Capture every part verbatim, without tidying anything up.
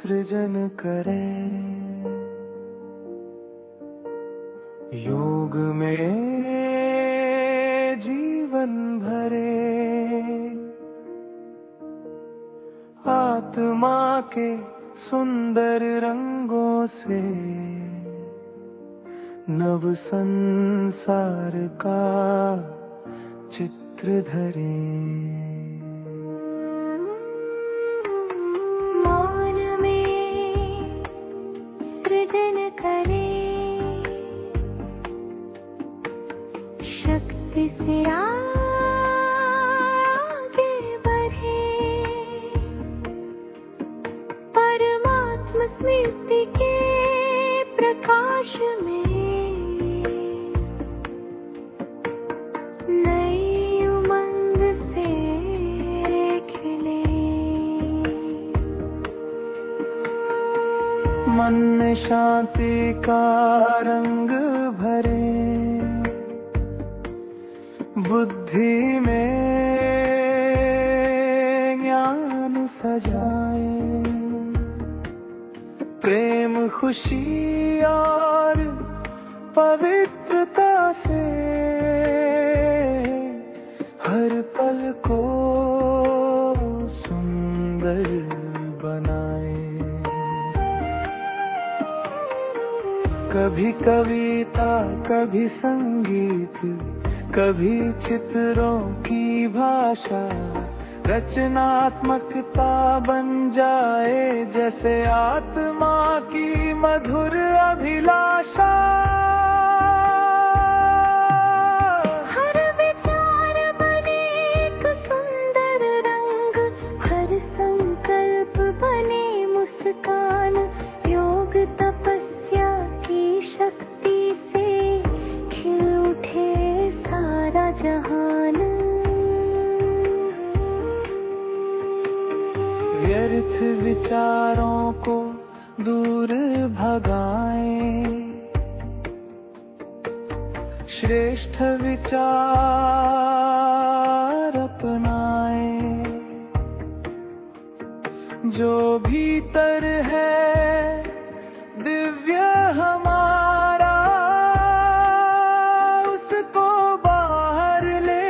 सृजन करे, योग में जीवन भरे, आत्मा के सुंदर रंगों से नव संसार का चित्र धरे। मौन में सृजन करे, शक्ति से आगे बढ़े, परमात्मा स्मृति के प्रकाश में मन में शांति का रंग भरे, बुद्धि में ज्ञान सजाए, प्रेम खुशी और पवित्रता से हर पल को सुंदर बनाए। कभी कविता, कभी संगीत, कभी चित्रों की भाषा, रचनात्मकता बन जाए जैसे आत्मा की मधुर अभिलाषा। हर विचार बने एक सुंदर रंग, हर संकल्प बने मुस्कान, योग तपस्या की शक्ति से खिल उठे सारा जहान। व्यर्थ विचारों को दूर भगाएं, श्रेष्ठ विचार अपनाएं, जो भीतर है दिव्य हमारा, उसको बाहर ले।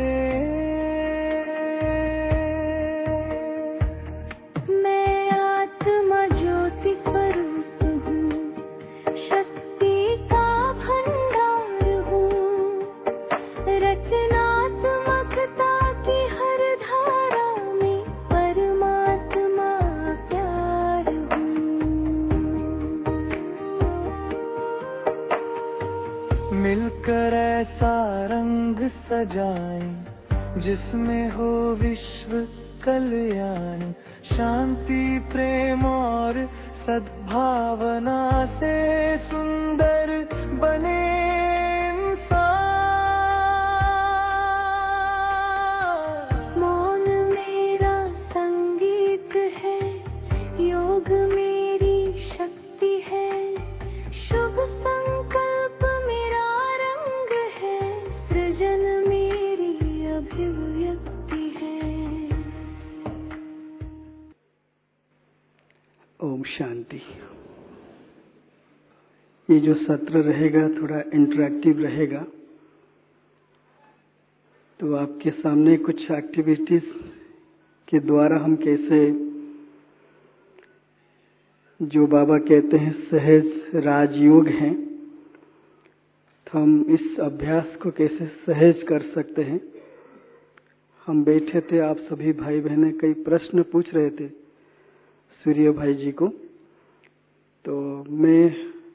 मैं आत्मा ज्योति स्वरूप हूँ, शक्ति का भंडार हूँ, रचनात्मकता की हर धारा में परमात्मा प्यार हूँ। मिलकर ऐसा रंग सजाएं जिसमें हो विश्व कल्याण, शांति प्रेम और सद्भावना से सुंदर बने इंसान। मौन मेरा संगीत है, योग मेरी शक्ति है, शुभ संकल्प मेरा रंग है, सृजन मेरी अभिव्यक्ति है। ओम शांति। ये जो सत्र रहेगा थोड़ा इंटरैक्टिव रहेगा, तो आपके सामने कुछ एक्टिविटीज के द्वारा हम कैसे, जो बाबा कहते हैं सहज राजयोग हैं, तो हम इस अभ्यास को कैसे सहज कर सकते हैं। हम बैठे थे, आप सभी भाई बहनें कई प्रश्न पूछ रहे थे सूर्य भाई जी को, तो मैं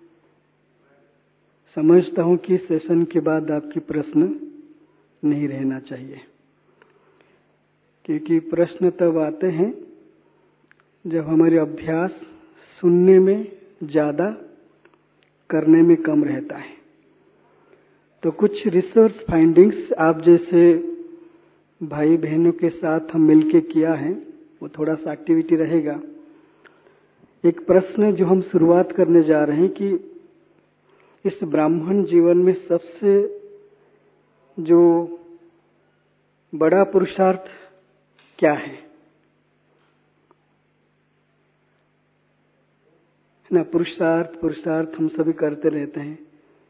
समझता हूं कि सेशन के बाद आपकी प्रश्न नहीं रहना चाहिए, क्योंकि प्रश्न तब आते हैं जब हमारे अभ्यास सुनने में ज्यादा, करने में कम रहता है। तो कुछ रिसर्च फाइंडिंग्स आप जैसे भाई बहनों के साथ हम मिलके किया है, वो थोड़ा सा एक्टिविटी रहेगा। एक प्रश्न जो हम शुरुआत करने जा रहे हैं कि इस ब्राह्मण जीवन में सबसे जो बड़ा पुरुषार्थ क्या है। ना, पुरुषार्थ पुरुषार्थ हम सभी करते रहते हैं।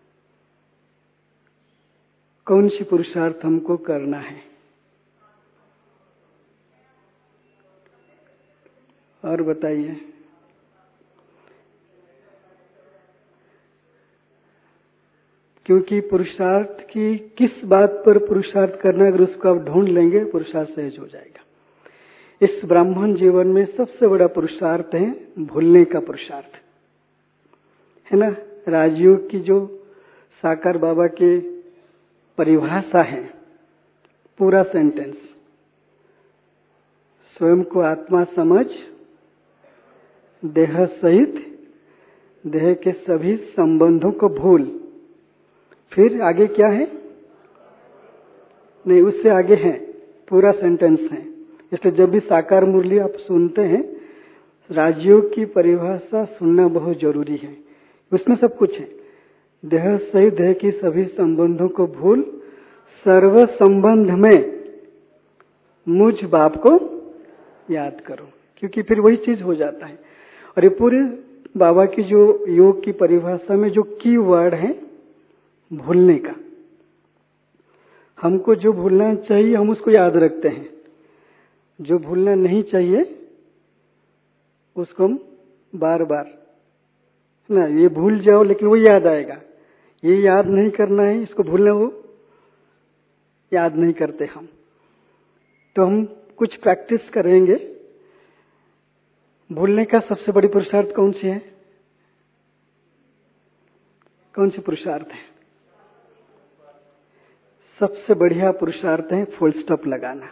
कौन सी पुरुषार्थ हमको करना है? और बताइए। क्योंकि पुरुषार्थ की किस बात पर पुरुषार्थ करना, अगर उसको आप ढूंढ लेंगे पुरुषार्थ सहज हो जाएगा। इस ब्राह्मण जीवन में सबसे बड़ा पुरुषार्थ है भूलने का पुरुषार्थ, है ना। राजयोग की जो साकार बाबा की परिभाषा है, पूरा सेंटेंस, स्वयं को आत्मा समझ, देह सहित देह के सभी संबंधों को भूल। फिर आगे क्या है? नहीं, उससे आगे है, पूरा सेंटेंस है। इसलिए जब भी साकार मुरली आप सुनते हैं, राजयोग की परिभाषा सुनना बहुत जरूरी है। उसमें सब कुछ है। देह सहित देह की सभी संबंधों को भूल, सर्व संबंध में मुझ बाप को याद करो, क्योंकि फिर वही चीज हो जाता है। और ये पूरे बाबा की जो योग की परिभाषा में जो की वर्ड है भूलने का, हमको जो भूलना चाहिए हम उसको याद रखते हैं, जो भूलना नहीं चाहिए उसको हम बार बार ना, ये भूल जाओ लेकिन वो याद आएगा, ये याद नहीं करना है, इसको भूलना, वो याद नहीं करते हम। तो हम कुछ प्रैक्टिस करेंगे। भूलने का सबसे बड़ी पुरुषार्थ कौन सी है? कौन सी पुरुषार्थ है? सबसे बढ़िया पुरुषार्थ है फुल स्टॉप लगाना,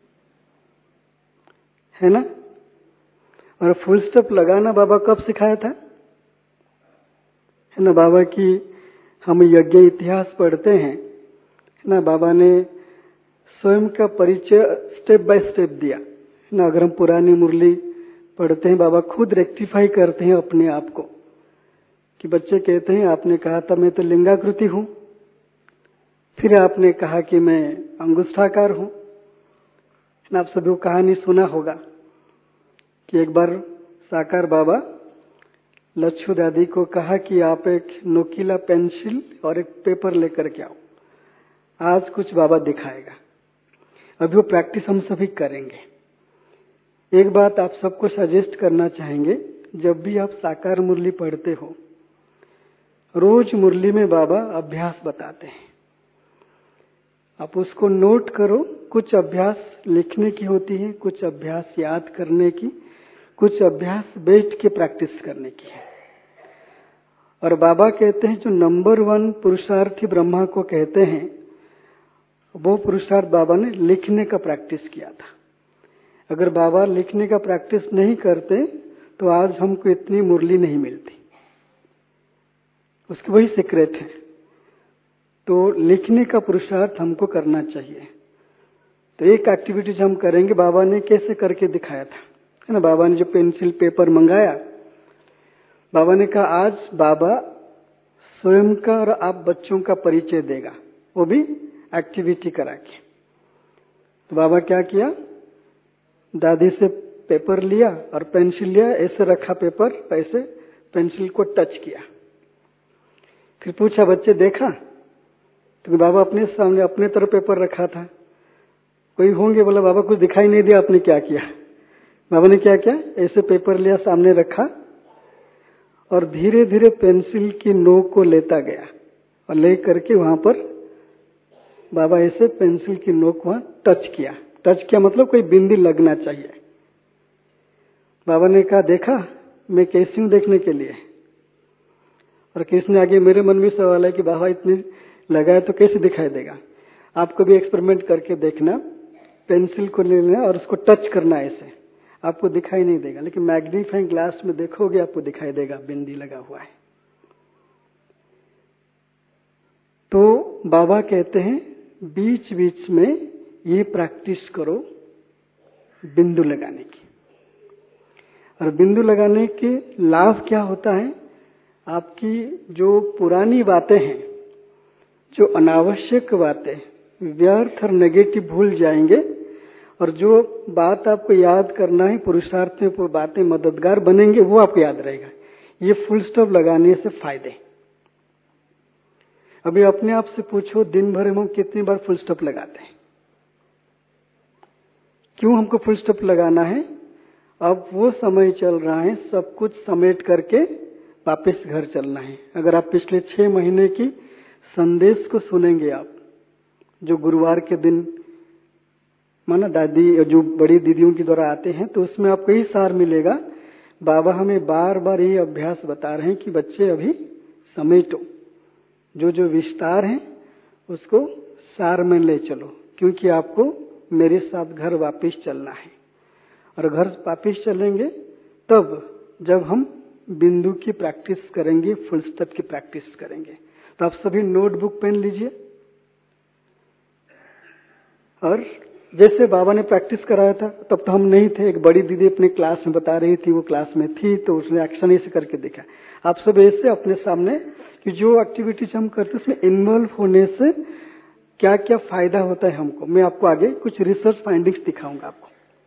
है ना। और फुल स्टॉप लगाना बाबा कब सिखाया था? है ना, बाबा की हम यज्ञ इतिहास पढ़ते हैं, है ना। बाबा ने स्वयं का परिचय स्टेप बाय स्टेप दिया, है ना। अगर हम पुरानी मुरली पढ़ते हैं, बाबा खुद रेक्टिफाई करते हैं अपने आप को, कि बच्चे कहते हैं आपने कहा था मैं तो लिंगाकृति हूं, फिर आपने कहा कि मैं अंगुष्ठाकार हूं। आप सभी को कहानी सुना होगा कि एक बार साकार बाबा लच्छू दादी को कहा कि आप एक नोकीला पेंसिल और एक पेपर लेकर के आओ, आज कुछ बाबा दिखाएगा। अभी वो प्रैक्टिस हम सभी करेंगे। एक बात आप सबको सजेस्ट करना चाहेंगे, जब भी आप साकार मुरली पढ़ते हो, रोज मुरली में बाबा अभ्यास बताते हैं, आप उसको नोट करो। कुछ अभ्यास लिखने की होती है, कुछ अभ्यास याद करने की, कुछ अभ्यास बैठ के प्रैक्टिस करने की है। और बाबा कहते हैं जो नंबर वन पुरुषार्थी ब्रह्मा को कहते हैं, वो पुरुषार्थ बाबा ने लिखने का प्रैक्टिस किया था। अगर बाबा लिखने का प्रैक्टिस नहीं करते तो आज हमको इतनी मुरली नहीं मिलती, उसकी वही सीक्रेट है। तो लिखने का पुरुषार्थ हमको करना चाहिए। तो एक एक्टिविटीज हम करेंगे, बाबा ने कैसे करके दिखाया था, है ना। बाबा ने जो पेंसिल पेपर मंगाया, बाबा ने कहा आज बाबा स्वयं का और आप बच्चों का परिचय देगा, वो भी एक्टिविटी करा के। तो बाबा क्या किया, दादी से पेपर लिया और पेंसिल लिया, ऐसे रखा पेपर, ऐसे पेंसिल को टच किया, फिर पूछा बच्चे देखा? तो बाबा अपने सामने अपने तरफ पेपर रखा था, कोई होंगे, बोला बाबा कुछ दिखाई नहीं दिया, आपने क्या किया? बाबा ने क्या किया, ऐसे पेपर लिया, सामने रखा और धीरे धीरे पेंसिल की नोक को लेता गया और ले करके वहां पर बाबा ऐसे पेंसिल की नोक वहां टच किया। टच किया मतलब कोई बिंदी लगना चाहिए। बाबा ने कहा देखा मैं कैसी हूं देखने के लिए? और किसने आगे मेरे मन में सवाल है कि बाबा इतनी लगाए तो कैसे दिखाई देगा? आपको भी एक्सपेरिमेंट करके देखना, पेंसिल को लेना और उसको टच करना, ऐसे आपको दिखाई नहीं देगा, लेकिन मैग्नीफाइंग ग्लास में देखोगे आपको दिखाई देगा बिंदी लगा हुआ है। तो बाबा कहते हैं बीच बीच में ये प्रैक्टिस करो बिंदु लगाने की। और बिंदु लगाने के लाभ क्या होता है, आपकी जो पुरानी बातें हैं, जो अनावश्यक बातें, व्यर्थ और नेगेटिव भूल जाएंगे, और जो बात आपको याद करना है पुरुषार्थ में बातें मददगार बनेंगे वो आपको याद रहेगा। ये फुल स्टॉप लगाने से फायदे। अभी अपने आप से पूछो, दिन भर में हम कितनी बार फुल स्टॉप लगाते हैं? क्यों हमको फुल स्टॉप लगाना है? अब वो समय चल रहा है, सब कुछ समेट करके वापस घर चलना है। अगर आप पिछले छह महीने की संदेश को सुनेंगे, आप जो गुरुवार के दिन माना दादी जो बड़ी दीदियों के द्वारा आते हैं, तो उसमें आपको यही सार मिलेगा। बाबा हमें बार बार यही अभ्यास बता रहे हैं कि बच्चे अभी समेटो, जो जो विस्तार है उसको सार में ले चलो, क्योंकि आपको मेरे साथ घर वापस चलना है। और घर वापस चलेंगे तब जब हम बिंदु की प्रैक्टिस करेंगे, फुल स्टॉप की प्रैक्टिस करेंगे। तो आप सभी नोटबुक पेन लीजिए, और जैसे बाबा ने प्रैक्टिस कराया था, तब तो हम नहीं थे, एक बड़ी दीदी अपने क्लास में बता रही थी, वो क्लास में थी, तो उसने एक्शन ऐसे करके देखा। आप सब ऐसे अपने सामने कि जो एक्टिविटीज हम करते हैं उसमें इन्वॉल्व होने से क्या क्या फायदा होता है हमको, मैं आपको आगे कुछ रिसर्च फाइंडिंग्स दिखाऊंगा आपको।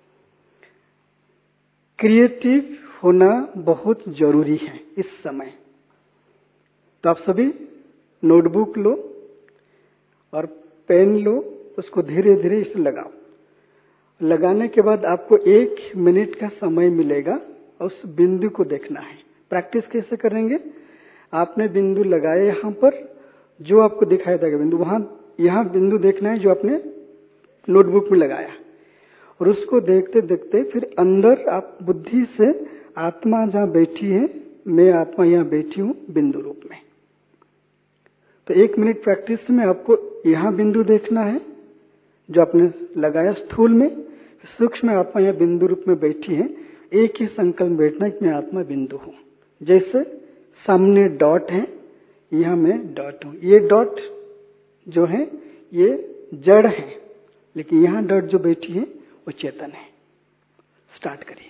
क्रिएटिव होना बहुत जरूरी है इस समय। तो आप सभी नोटबुक लो और पेन लो, उसको धीरे धीरे इसे लगाओ। लगाने के बाद आपको एक मिनट का समय मिलेगा और उस बिंदु को देखना है। प्रैक्टिस कैसे करेंगे? आपने बिंदु लगाए यहाँ पर, जो आपको दिखाई देगा बिंदु, वहां यहाँ बिंदु देखना है जो आपने नोटबुक में लगाया, और उसको देखते देखते फिर अंदर आप बुद्धि से आत्मा जहाँ बैठी है, मैं आत्मा यहाँ बैठी हूँ बिंदु रूप में। तो एक मिनट प्रैक्टिस में आपको यहाँ बिंदु देखना है जो आपने लगाया स्थूल में, सूक्ष्म आत्मा यहाँ बिंदु रूप में बैठी है। एक ही संकल्प बैठना है कि मैं आत्मा बिंदु हूँ। जैसे सामने डॉट है, यहाँ मैं डॉट हूँ। ये डॉट जो है ये जड़ है, लेकिन यहाँ डॉट जो बैठी है वो चेतन है। स्टार्ट करिए।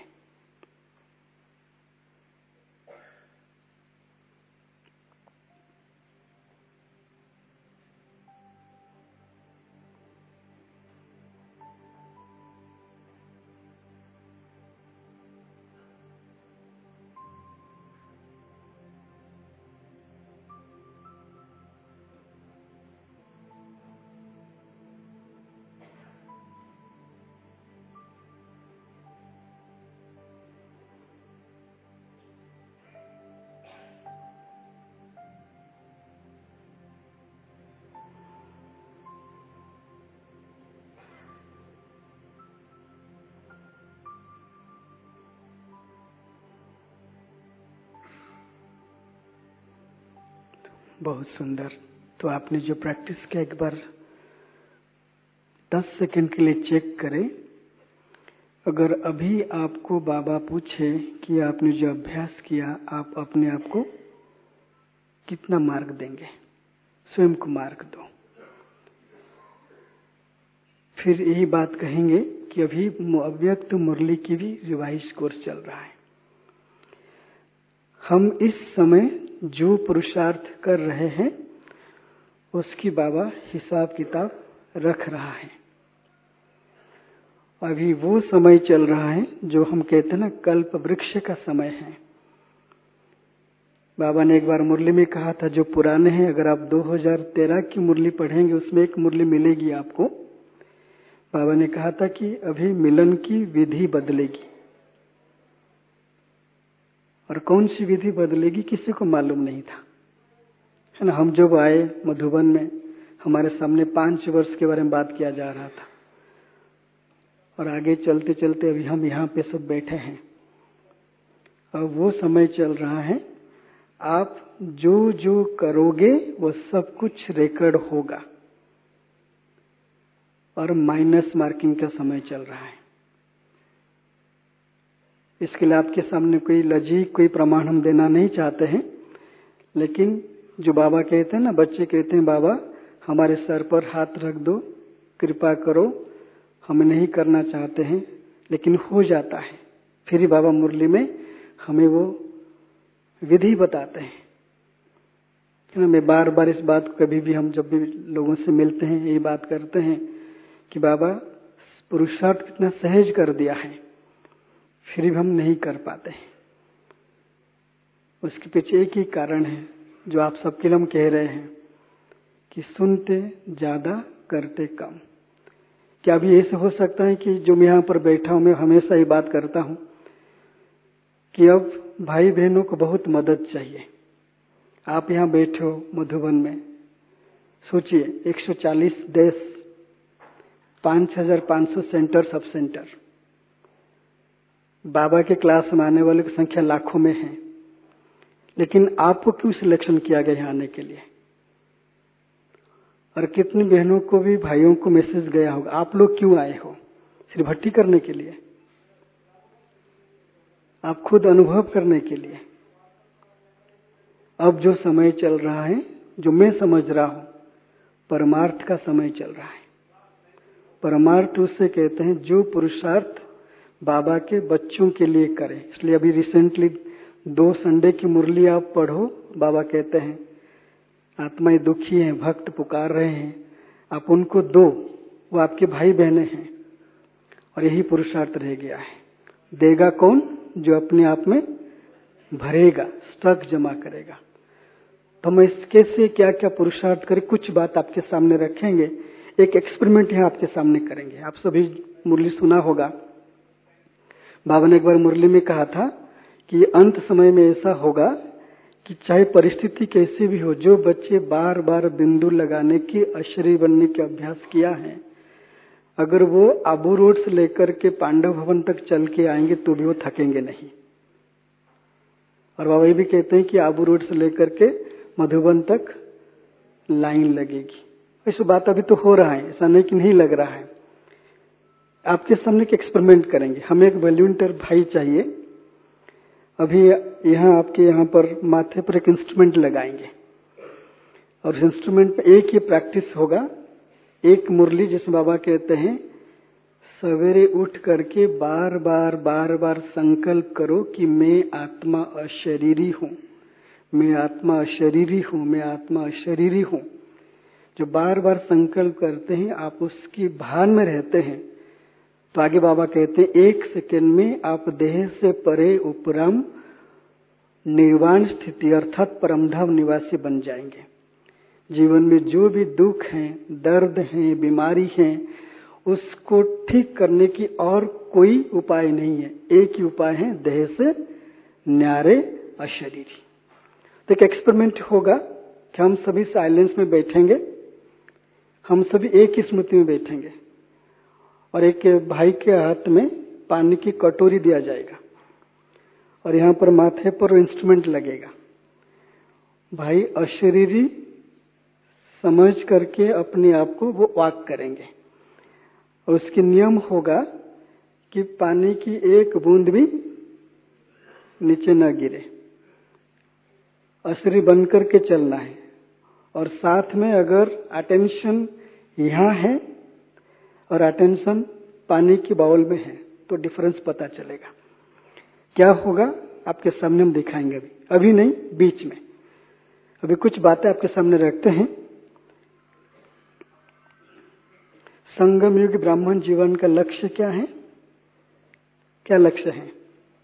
बहुत सुंदर। तो आपने जो प्रैक्टिस किया, एक बार दस सेकंड के लिए चेक करें। अगर अभी आपको बाबा पूछे कि आपने जो अभ्यास किया, आप अपने आप को कितना मार्क देंगे? स्वयं को मार्क दो। फिर यही बात कहेंगे कि अभी अव्यक्त मुरली की भी रिवाइज कोर्स चल रहा है। हम इस समय जो पुरुषार्थ कर रहे हैं उसकी बाबा हिसाब किताब रख रहा है। अभी वो समय चल रहा है जो हम कहते हैं ना, कल्प वृक्ष का समय है। बाबा ने एक बार मुरली में कहा था, जो पुराने हैं, अगर आप दो हज़ार तेरह की मुरली पढ़ेंगे उसमें एक मुरली मिलेगी आपको। बाबा ने कहा था कि अभी मिलन की विधि बदलेगी, और कौन सी विधि बदलेगी किसी को मालूम नहीं था, है ना। हम जब आए मधुबन में, हमारे सामने पांच वर्ष के बारे में बात किया जा रहा था, और आगे चलते चलते अभी हम यहाँ पे सब बैठे हैं। अब वो समय चल रहा है, आप जो जो करोगे वो सब कुछ रिकॉर्ड होगा, और माइनस मार्किंग का समय चल रहा है। इसके लिए आपके सामने कोई लजीक कोई प्रमाण हम देना नहीं चाहते हैं, लेकिन जो बाबा कहते हैं ना, बच्चे कहते हैं बाबा हमारे सर पर हाथ रख दो, कृपा करो, हम नहीं करना चाहते हैं, लेकिन हो जाता है। फिर ही बाबा मुरली में हमें वो विधि बताते हैं, है ना। मैं बार बार इस बात को, कभी भी हम जब भी लोगों से मिलते हैं यही बात करते हैं कि बाबा पुरुषार्थ कितना सहज कर दिया है, फिर भी हम नहीं कर पाते हैं। उसके पीछे एक ही कारण है जो आप सबके लिए हम कह रहे हैं कि सुनते ज्यादा करते कम। क्या अभी ऐसे हो सकता है कि जो मैं यहाँ पर बैठा हूं, मैं हमेशा ये बात करता हूं कि अब भाई बहनों को बहुत मदद चाहिए। आप यहाँ बैठे हो मधुबन में, सोचिए एक सौ चालीस देश, पांच हजार पांच सौ सेंटर, सब सेंटर, बाबा के क्लास में आने वालों की संख्या लाखों में है, लेकिन आपको क्यों सिलेक्शन किया गया यहाँ आने के लिए? और कितनी बहनों को भी, भाइयों को मैसेज गया होगा, आप लोग क्यों आए हो? सिर्फ भट्टी करने के लिए? आप खुद अनुभव करने के लिए? अब जो समय चल रहा है, जो मैं समझ रहा हूं, परमार्थ का समय चल रहा है। परमार्थ उसे कहते हैं जो पुरुषार्थ बाबा के बच्चों के लिए करें। इसलिए अभी रिसेंटली दो संडे की मुरली आप पढ़ो, बाबा कहते हैं आत्माएं दुखी हैं, भक्त पुकार रहे हैं, आप उनको दो, वो आपके भाई बहने हैं। और यही पुरुषार्थ रह गया है। देगा कौन? जो अपने आप में भरेगा, स्टॉक जमा करेगा। तो हम इसके से क्या क्या पुरुषार्थ करें, कुछ बात आपके सामने रखेंगे। एक एक्सपेरिमेंट यहाँ आपके सामने करेंगे। आप सभी मुरली सुना होगा, बाबा ने एक बार मुरली में कहा था कि अंत समय में ऐसा होगा कि चाहे परिस्थिति कैसी भी हो, जो बच्चे बार बार बिंदु लगाने की, अशरीर बनने के अभ्यास किया है, अगर वो आबू रोड से लेकर के पांडव भवन तक चल के आएंगे तो भी वो थकेंगे नहीं। और बाबा ये भी कहते हैं कि आबू रोड से लेकर के मधुबन तक लाइन लगेगी। ऐसी बात अभी तो हो रहा है, ऐसा नहीं कि नहीं लग रहा है। आपके सामने एक एक्सपेरिमेंट करेंगे। हमें एक वॉलंटियर भाई चाहिए। अभी यहाँ आपके यहाँ पर माथे पर एक इंस्ट्रूमेंट लगाएंगे और उस इंस्ट्रूमेंट पे एक ही प्रैक्टिस होगा, एक मुरली, जिसमें बाबा कहते हैं सवेरे उठ करके बार बार बार बार संकल्प करो कि मैं आत्मा अशरीरी हूं, मैं आत्मा अशरीरी हूं, मैं आत्मा अशरीरी हूं। जो बार बार संकल्प करते हैं, आप उसकी भान में रहते हैं, तो आगे बाबा कहते हैं एक सेकेंड में आप देह से परे उपरम निर्वाण स्थिति अर्थात परमधाम निवासी बन जाएंगे। जीवन में जो भी दुख है, दर्द है, बीमारी है, उसको ठीक करने की और कोई उपाय नहीं है। एक ही उपाय है, देह से न्यारे अशरीरी। तो एक एक्सपेरिमेंट होगा कि हम सभी साइलेंस में बैठेंगे, हम सभी एक ही स्मृति में बैठेंगे और एक भाई के हाथ में पानी की कटोरी दिया जाएगा और यहाँ पर माथे पर इंस्ट्रूमेंट लगेगा। भाई अशरीरी समझ करके अपने आप को वो वाक करेंगे और उसके नियम होगा कि पानी की एक बूंद भी नीचे न गिरे, अशरीरी बन करके चलना है। और साथ में अगर अटेंशन यहाँ है और अटेंशन पानी की बाउल में है तो डिफरेंस पता चलेगा। क्या होगा आपके सामने हम दिखाएंगे, अभी अभी नहीं, बीच में। अभी कुछ बातें आपके सामने रखते हैं। संगम युग ब्राह्मण जीवन का लक्ष्य क्या है? क्या लक्ष्य है?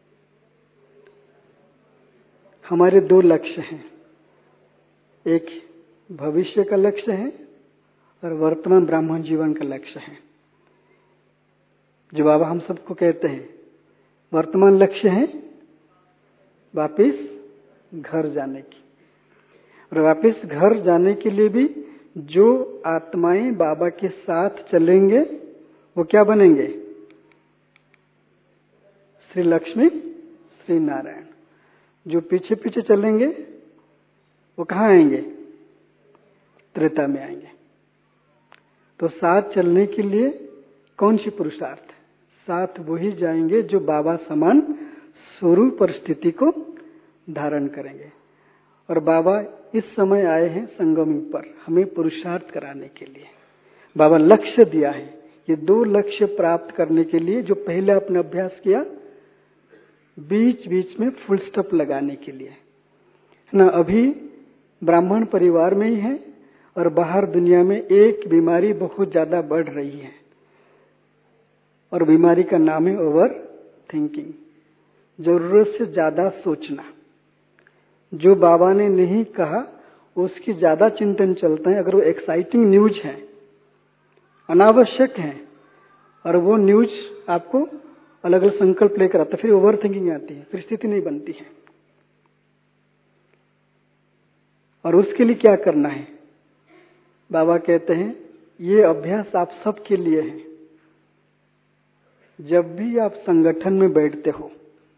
हमारे दो लक्ष्य हैं, एक भविष्य का लक्ष्य है और वर्तमान ब्राह्मण जीवन का लक्ष्य है। जो बाबा हम सबको कहते हैं वर्तमान लक्ष्य है वापिस घर जाने की, और वापिस घर जाने के लिए भी जो आत्माएं बाबा के साथ चलेंगे वो क्या बनेंगे? श्री लक्ष्मी, श्री नारायण। जो पीछे पीछे चलेंगे वो कहाँ आएंगे? त्रेता में आएंगे। तो साथ चलने के लिए कौन सी पुरुषार्थ? साथ वही जाएंगे जो बाबा समान स्वरूप परिस्थिति को धारण करेंगे। और बाबा इस समय आए हैं संगम पर हमें पुरुषार्थ कराने के लिए। बाबा लक्ष्य दिया है, ये दो लक्ष्य प्राप्त करने के लिए जो पहले आपने अभ्यास किया, बीच बीच में फुल स्टॉप लगाने के लिए है ना। अभी ब्राह्मण परिवार में ही है और बाहर दुनिया में एक बीमारी बहुत ज्यादा बढ़ रही है और बीमारी का नाम है ओवर थिंकिंग, जरूरत से ज्यादा सोचना। जो बाबा ने नहीं कहा उसकी ज्यादा चिंतन चलता है। अगर वो एक्साइटिंग न्यूज है, अनावश्यक है, और वो न्यूज आपको अलग अलग संकल्प लेकर आता है, फिर ओवर थिंकिंग आती है, फिर स्थिति नहीं बनती है। और उसके लिए क्या करना है? बाबा कहते हैं ये अभ्यास आप सबके लिए है। जब भी आप संगठन में बैठते हो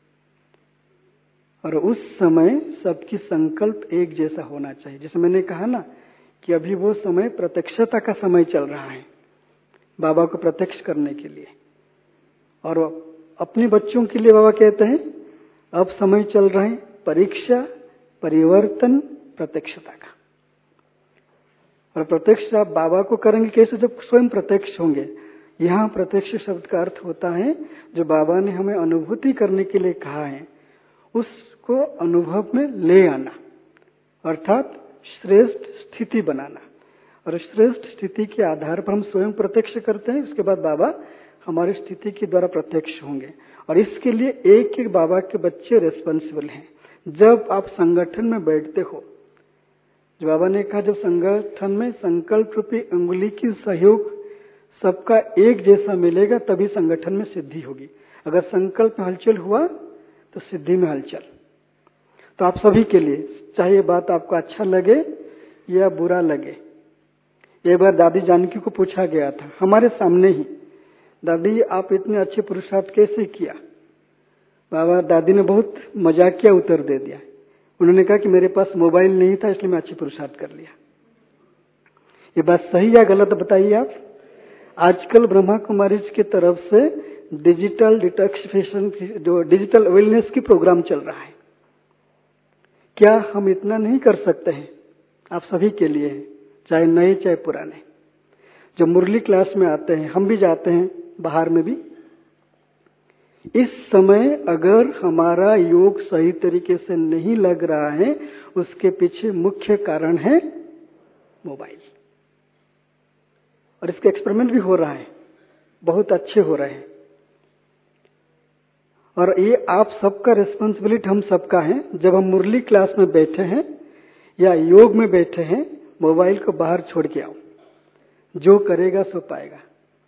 और उस समय सबकी संकल्प एक जैसा होना चाहिए। जैसे मैंने कहा ना कि अभी वो समय प्रत्यक्षता का समय चल रहा है, बाबा को प्रत्यक्ष करने के लिए। और अपने बच्चों के लिए बाबा कहते हैं अब समय चल रहा है परीक्षा, परिवर्तन, प्रत्यक्षता का। और प्रत्यक्ष आप बाबा को करेंगे कैसे? जब स्वयं प्रत्यक्ष होंगे। यहाँ प्रत्यक्ष शब्द का अर्थ होता है जो बाबा ने हमें अनुभूति करने के लिए कहा है उसको अनुभव में ले आना, अर्थात श्रेष्ठ स्थिति बनाना। और श्रेष्ठ स्थिति के आधार पर हम स्वयं प्रत्यक्ष करते हैं, उसके बाद बाबा हमारी स्थिति के द्वारा प्रत्यक्ष होंगे। और इसके लिए एक एक बाबा के बच्चे रेस्पॉन्सिबल हैं। जब आप संगठन में बैठते हो, जो बाबा ने कहा जब संगठन में संकल्प रूपी अंगुली की सहयोग सबका एक जैसा मिलेगा तभी संगठन में सिद्धि होगी। अगर संकल्प में हलचल हुआ तो सिद्धि में हलचल। तो आप सभी के लिए, चाहे ये बात आपको अच्छा लगे या बुरा लगे। एक बार दादी जानकी को पूछा गया था हमारे सामने ही, दादी आप इतने अच्छे पुरुषार्थ कैसे किया? बाबा दादी ने बहुत मजाकिया उत्तर दे दिया। उन्होंने कहा कि मेरे पास मोबाइल नहीं था इसलिए मैं अच्छे पुरुषार्थ कर लिया। ये बात सही या गलत बताइए आप? आजकल ब्रह्मा कुमारी की तरफ से डिजिटल डिटॉक्सिफिकेशन, जो डिजिटल अवेयरनेस की प्रोग्राम चल रहा है। क्या हम इतना नहीं कर सकते हैं? आप सभी के लिए है, चाहे नए चाहे पुराने। जो मुरली क्लास में आते हैं, हम भी जाते हैं बाहर में भी। इस समय अगर हमारा योग सही तरीके से नहीं लग रहा है उसके पीछे मुख्य कारण है मोबाइल। और इसके एक्सपेरिमेंट भी हो रहा है, बहुत अच्छे हो रहे हैं। और ये आप सबका रिस्पांसिबिलिटी हम सबका है। जब हम मुरली क्लास में बैठे हैं या योग में बैठे हैं, मोबाइल को बाहर छोड़ के आओ। जो करेगा सो पाएगा।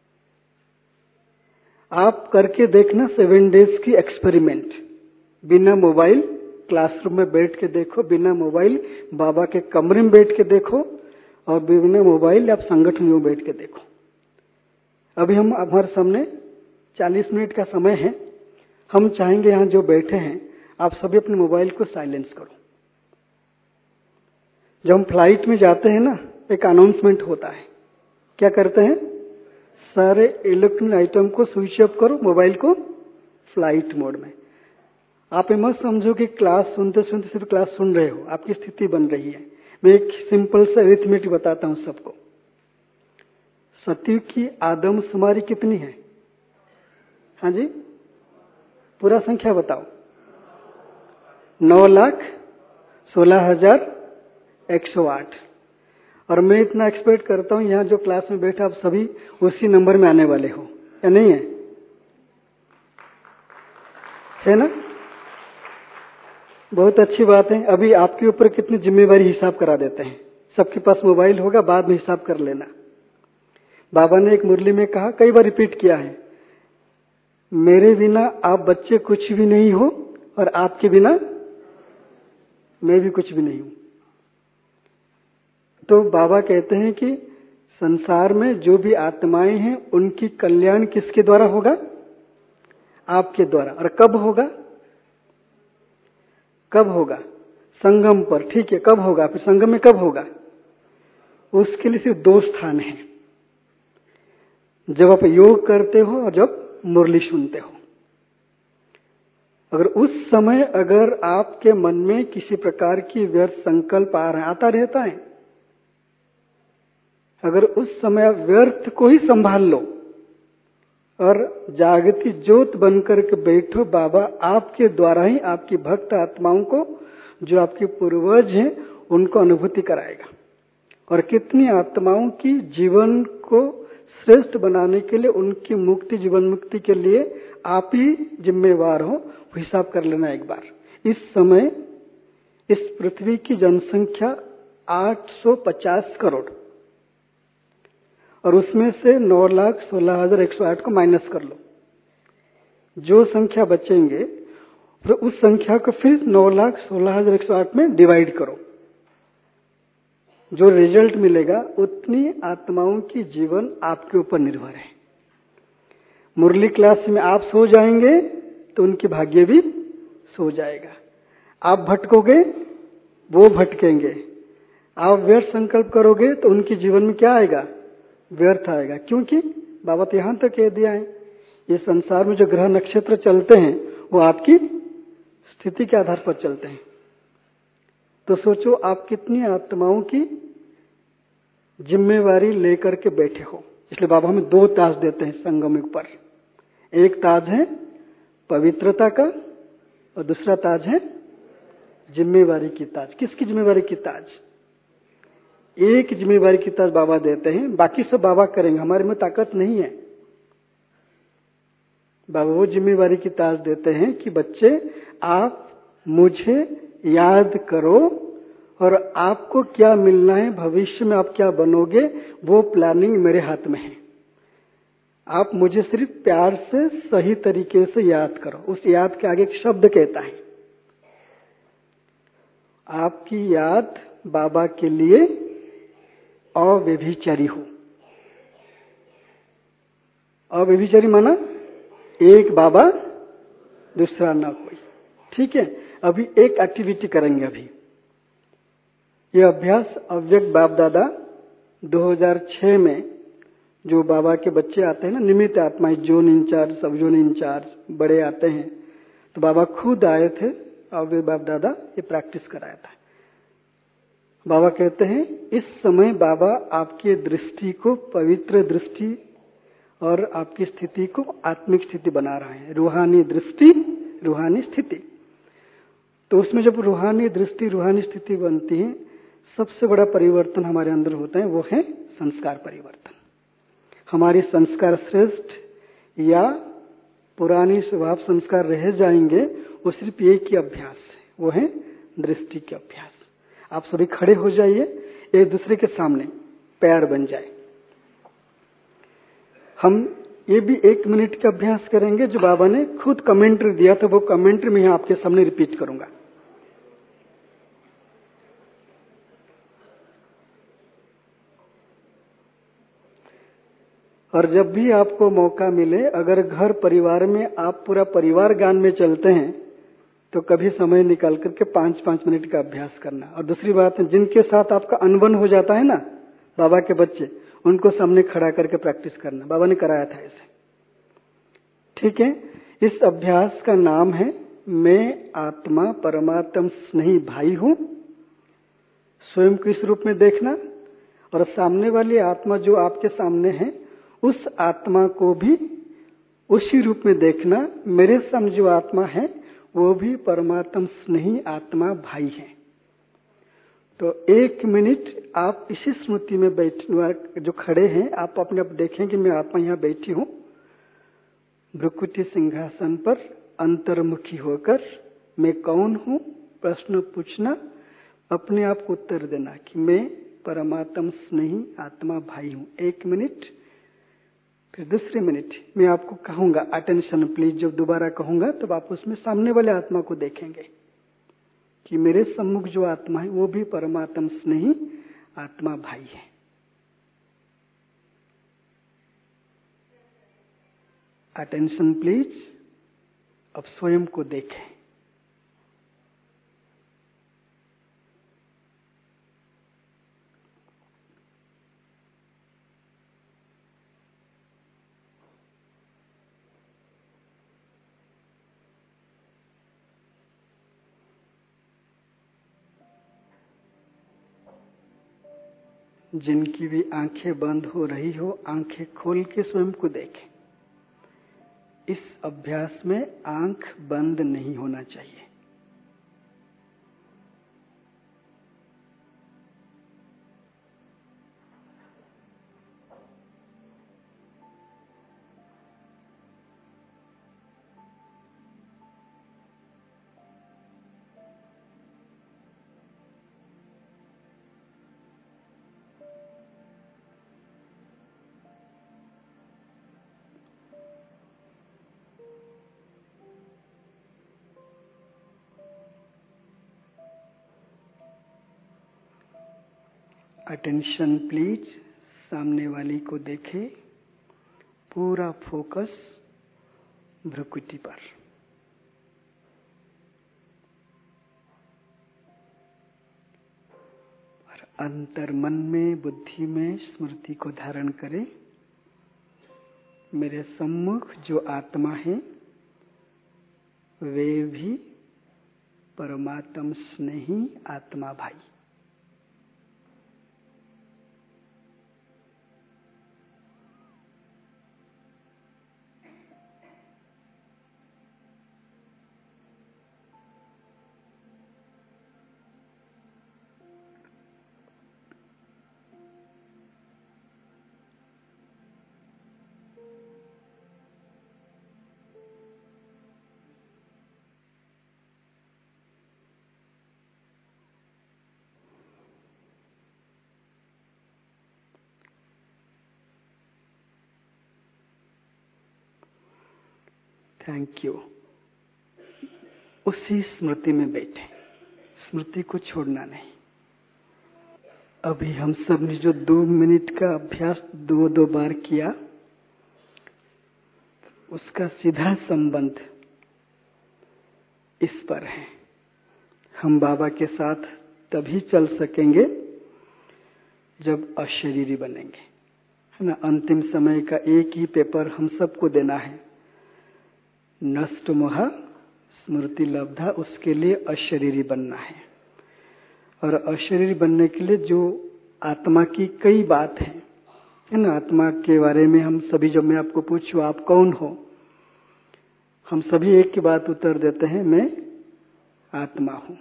आप करके देखना सेवन डेज की एक्सपेरिमेंट। बिना मोबाइल क्लासरूम में बैठ के देखो, बिना मोबाइल बाबा के कमरे में बैठ के देखो, और बिना मोबाइल आप संगठन में बैठ के देखो। अभी हम हमारे सामने चालीस मिनट का समय है। हम चाहेंगे यहाँ जो बैठे हैं आप सभी अपने मोबाइल को साइलेंस करो। जब हम फ्लाइट में जाते हैं ना, एक अनाउंसमेंट होता है। क्या करते हैं? सारे इलेक्ट्रॉनिक आइटम को स्विच ऑफ करो, मोबाइल को फ्लाइट मोड में। आप ये मत समझो कि क्लास सुनते सुनते सिर्फ क्लास सुन रहे हो, आपकी स्थिति बन रही है। मैं एक सिंपल सा अरिथमेटिक बताता हूं सबको। सती की आदमशुमारी कितनी है? हाँ जी, पूरा संख्या बताओ। नौ लाख सोलह हजार एक सौ आठ। और मैं इतना एक्सपेक्ट करता हूं यहाँ जो क्लास में बैठा आप सभी उसी नंबर में आने वाले हो, या नहीं है? है ना? बहुत अच्छी बात है। अभी आपके ऊपर कितनी जिम्मेवारी हिसाब करा देते हैं। सबके पास मोबाइल होगा, बाद में हिसाब कर लेना। बाबा ने एक मुरली में कहा, कई बार रिपीट किया है, मेरे बिना आप बच्चे कुछ भी नहीं हो और आपके बिना मैं भी कुछ भी नहीं हूं। तो बाबा कहते हैं कि संसार में जो भी आत्माएं हैं उनकी कल्याण किसके द्वारा होगा? आपके द्वारा। और कब होगा? कब होगा? संगम पर। ठीक है, कब होगा? फिर संगम में कब होगा? उसके लिए सिर्फ दो स्थान हैं, जब आप योग करते हो और जब मुरली सुनते हो। अगर उस समय अगर आपके मन में किसी प्रकार की व्यर्थ संकल्प आ रहा है, आता रहता है, अगर उस समय आप व्यर्थ को ही संभाल लो और जागती ज्योत बनकर के बैठो, बाबा आपके द्वारा ही आपकी भक्त आत्माओं को, जो आपके पूर्वज हैं, उनको अनुभूति कराएगा। और कितनी आत्माओं की जीवन को श्रेष्ठ बनाने के लिए, उनकी मुक्ति, जीवन मुक्ति के लिए आप ही जिम्मेवार हो। हिसाब कर लेना एक बार। इस समय इस पृथ्वी की जनसंख्या आठ सौ पचास करोड़, और उसमें से नौ लाख सोलह हजार एक सौ आठ को माइनस कर लो, जो संख्या बचेंगे फिर उस संख्या को फिर नौ लाख सोलह हजार एक सौ आठ में डिवाइड करो, जो रिजल्ट मिलेगा उतनी आत्माओं की जीवन आपके ऊपर निर्भर है। मुरली क्लास में आप सो जाएंगे तो उनके भाग्य भी सो जाएगा। आप भटकोगे, वो भटकेंगे। आप व्यर्थ संकल्प करोगे तो उनके जीवन में क्या आएगा? व्यर्थ आएगा। क्योंकि बाबा तो यहां तक कह दिया है, ये संसार में जो ग्रह नक्षत्र चलते हैं वो आपकी स्थिति के आधार पर चलते हैं। तो सोचो आप कितनी आत्माओं की जिम्मेवारी लेकर के बैठे हो। इसलिए बाबा हमें दो ताज देते हैं संगम पर। एक ताज है पवित्रता का और दूसरा ताज है जिम्मेवारी की ताज। किसकी जिम्मेवारी की ताज? एक जिम्मेवारी की ताज बाबा देते हैं, बाकी सब बाबा करेंगे, हमारे में ताकत नहीं है। बाबा वो जिम्मेवारी की ताज देते हैं कि बच्चे आप मुझे याद करो और आपको क्या मिलना है, भविष्य में आप क्या बनोगे, वो प्लानिंग मेरे हाथ में है। आप मुझे सिर्फ प्यार से सही तरीके से याद करो। उस याद के आगे एक शब्द कहता है, आपकी याद बाबा के लिए अव्यभिचारी हो। अव्यभिचारी माना एक बाबा दूसरा ना कोई। ठीक है, अभी एक एक्टिविटी करेंगे। अभी यह अभ्यास अव्यक्त बाप दादा दो हज़ार छह में जो बाबा के बच्चे आते हैं ना, निमित्त आत्माएं, जोन इंचार्ज, सब जोन इंचार्ज बड़े आते हैं, तो बाबा खुद आए थे, अव्यक्त बाप दादा ये प्रैक्टिस कराया था। बाबा कहते हैं इस समय बाबा आपकी दृष्टि को पवित्र दृष्टि और आपकी स्थिति को आत्मिक स्थिति बना रहे हैं। रूहानी दृष्टि, रूहानी स्थिति। तो उसमें जब रूहानी दृष्टि, रूहानी स्थिति बनती है, सबसे बड़ा परिवर्तन हमारे अंदर होता है, वो है संस्कार परिवर्तन। हमारी संस्कार श्रेष्ठ या पुरानी स्वभाव संस्कार रह जाएंगे, वो सिर्फ एक ही अभ्यास है, वो है दृष्टि के अभ्यास। आप सभी खड़े हो जाइए, एक दूसरे के सामने पैर बन जाए। हम ये भी एक मिनट का अभ्यास करेंगे जो बाबा ने खुद कमेंट्री दिया था, वो कमेंट्री में आपके सामने रिपीट करूंगा। और जब भी आपको मौका मिले, अगर घर परिवार में आप पूरा परिवार गान में चलते हैं तो कभी समय निकाल करके पांच पांच मिनट का अभ्यास करना। और दूसरी बात है, जिनके साथ आपका अनबन हो जाता है ना, बाबा के बच्चे, उनको सामने खड़ा करके प्रैक्टिस करना। बाबा ने कराया था ऐसे। ठीक है, इस अभ्यास का नाम है मैं आत्मा परमात्म स्नेही भाई हूं। स्वयं को इस रूप में देखना और सामने वाली आत्मा जो आपके सामने है, उस आत्मा को भी उसी रूप में देखना। मेरे सामने जो आत्मा है वो भी परमात्म स्नेही आत्मा भाई है। तो एक मिनट आप इसी स्मृति में बैठे, जो खड़े हैं, आप अपने आप देखें कि मैं आत्मा यहां बैठी हूं, भ्रुकुटी सिंहासन पर अंतर्मुखी होकर मैं कौन हूं प्रश्न पूछना, अपने आप को उत्तर देना कि मैं परमात्म स्नेही आत्मा भाई हूं। एक मिनट। फिर दूसरे मिनट मैं आपको कहूंगा अटेंशन प्लीज। जब दोबारा कहूंगा तब आप उसमें सामने वाले आत्मा को देखेंगे कि मेरे सम्मुख जो आत्मा है वो भी परमात्म स्नेही आत्मा भाई है। Attention please. अब स्वयं को देखें। जिनकी भी आंखें बंद हो रही हो, आंखें खोल के स्वयं को देखें। इस अभ्यास में आंख बंद नहीं होना चाहिए। अटेंशन प्लीज, सामने वाली को देखे, पूरा फोकस भ्रुकुटी पर। और अंतर मन में, बुद्धि में स्मृति को धारण करें, मेरे सम्मुख जो आत्मा है वे भी परमात्म स्नेही आत्मा भाई। Thank you. उसी स्मृति में बैठे, स्मृति को छोड़ना नहीं। अभी हम सब ने जो दो मिनट का अभ्यास दो दो बार किया, उसका सीधा संबंध इस पर है। हम बाबा के साथ तभी चल सकेंगे जब अशरीरी बनेंगे, है ना। अंतिम समय का एक ही पेपर हम सबको देना है, नष्ट मोह स्मृति लब्धा। उसके लिए अशरीरी बनना है। और अशरीरी बनने के लिए जो आत्मा की कई बात है, है ना। आत्मा के बारे में हम सभी, जब मैं आपको पूछूं आप कौन हो, हम सभी एक की बात उत्तर देते हैं, मैं आत्मा हूं।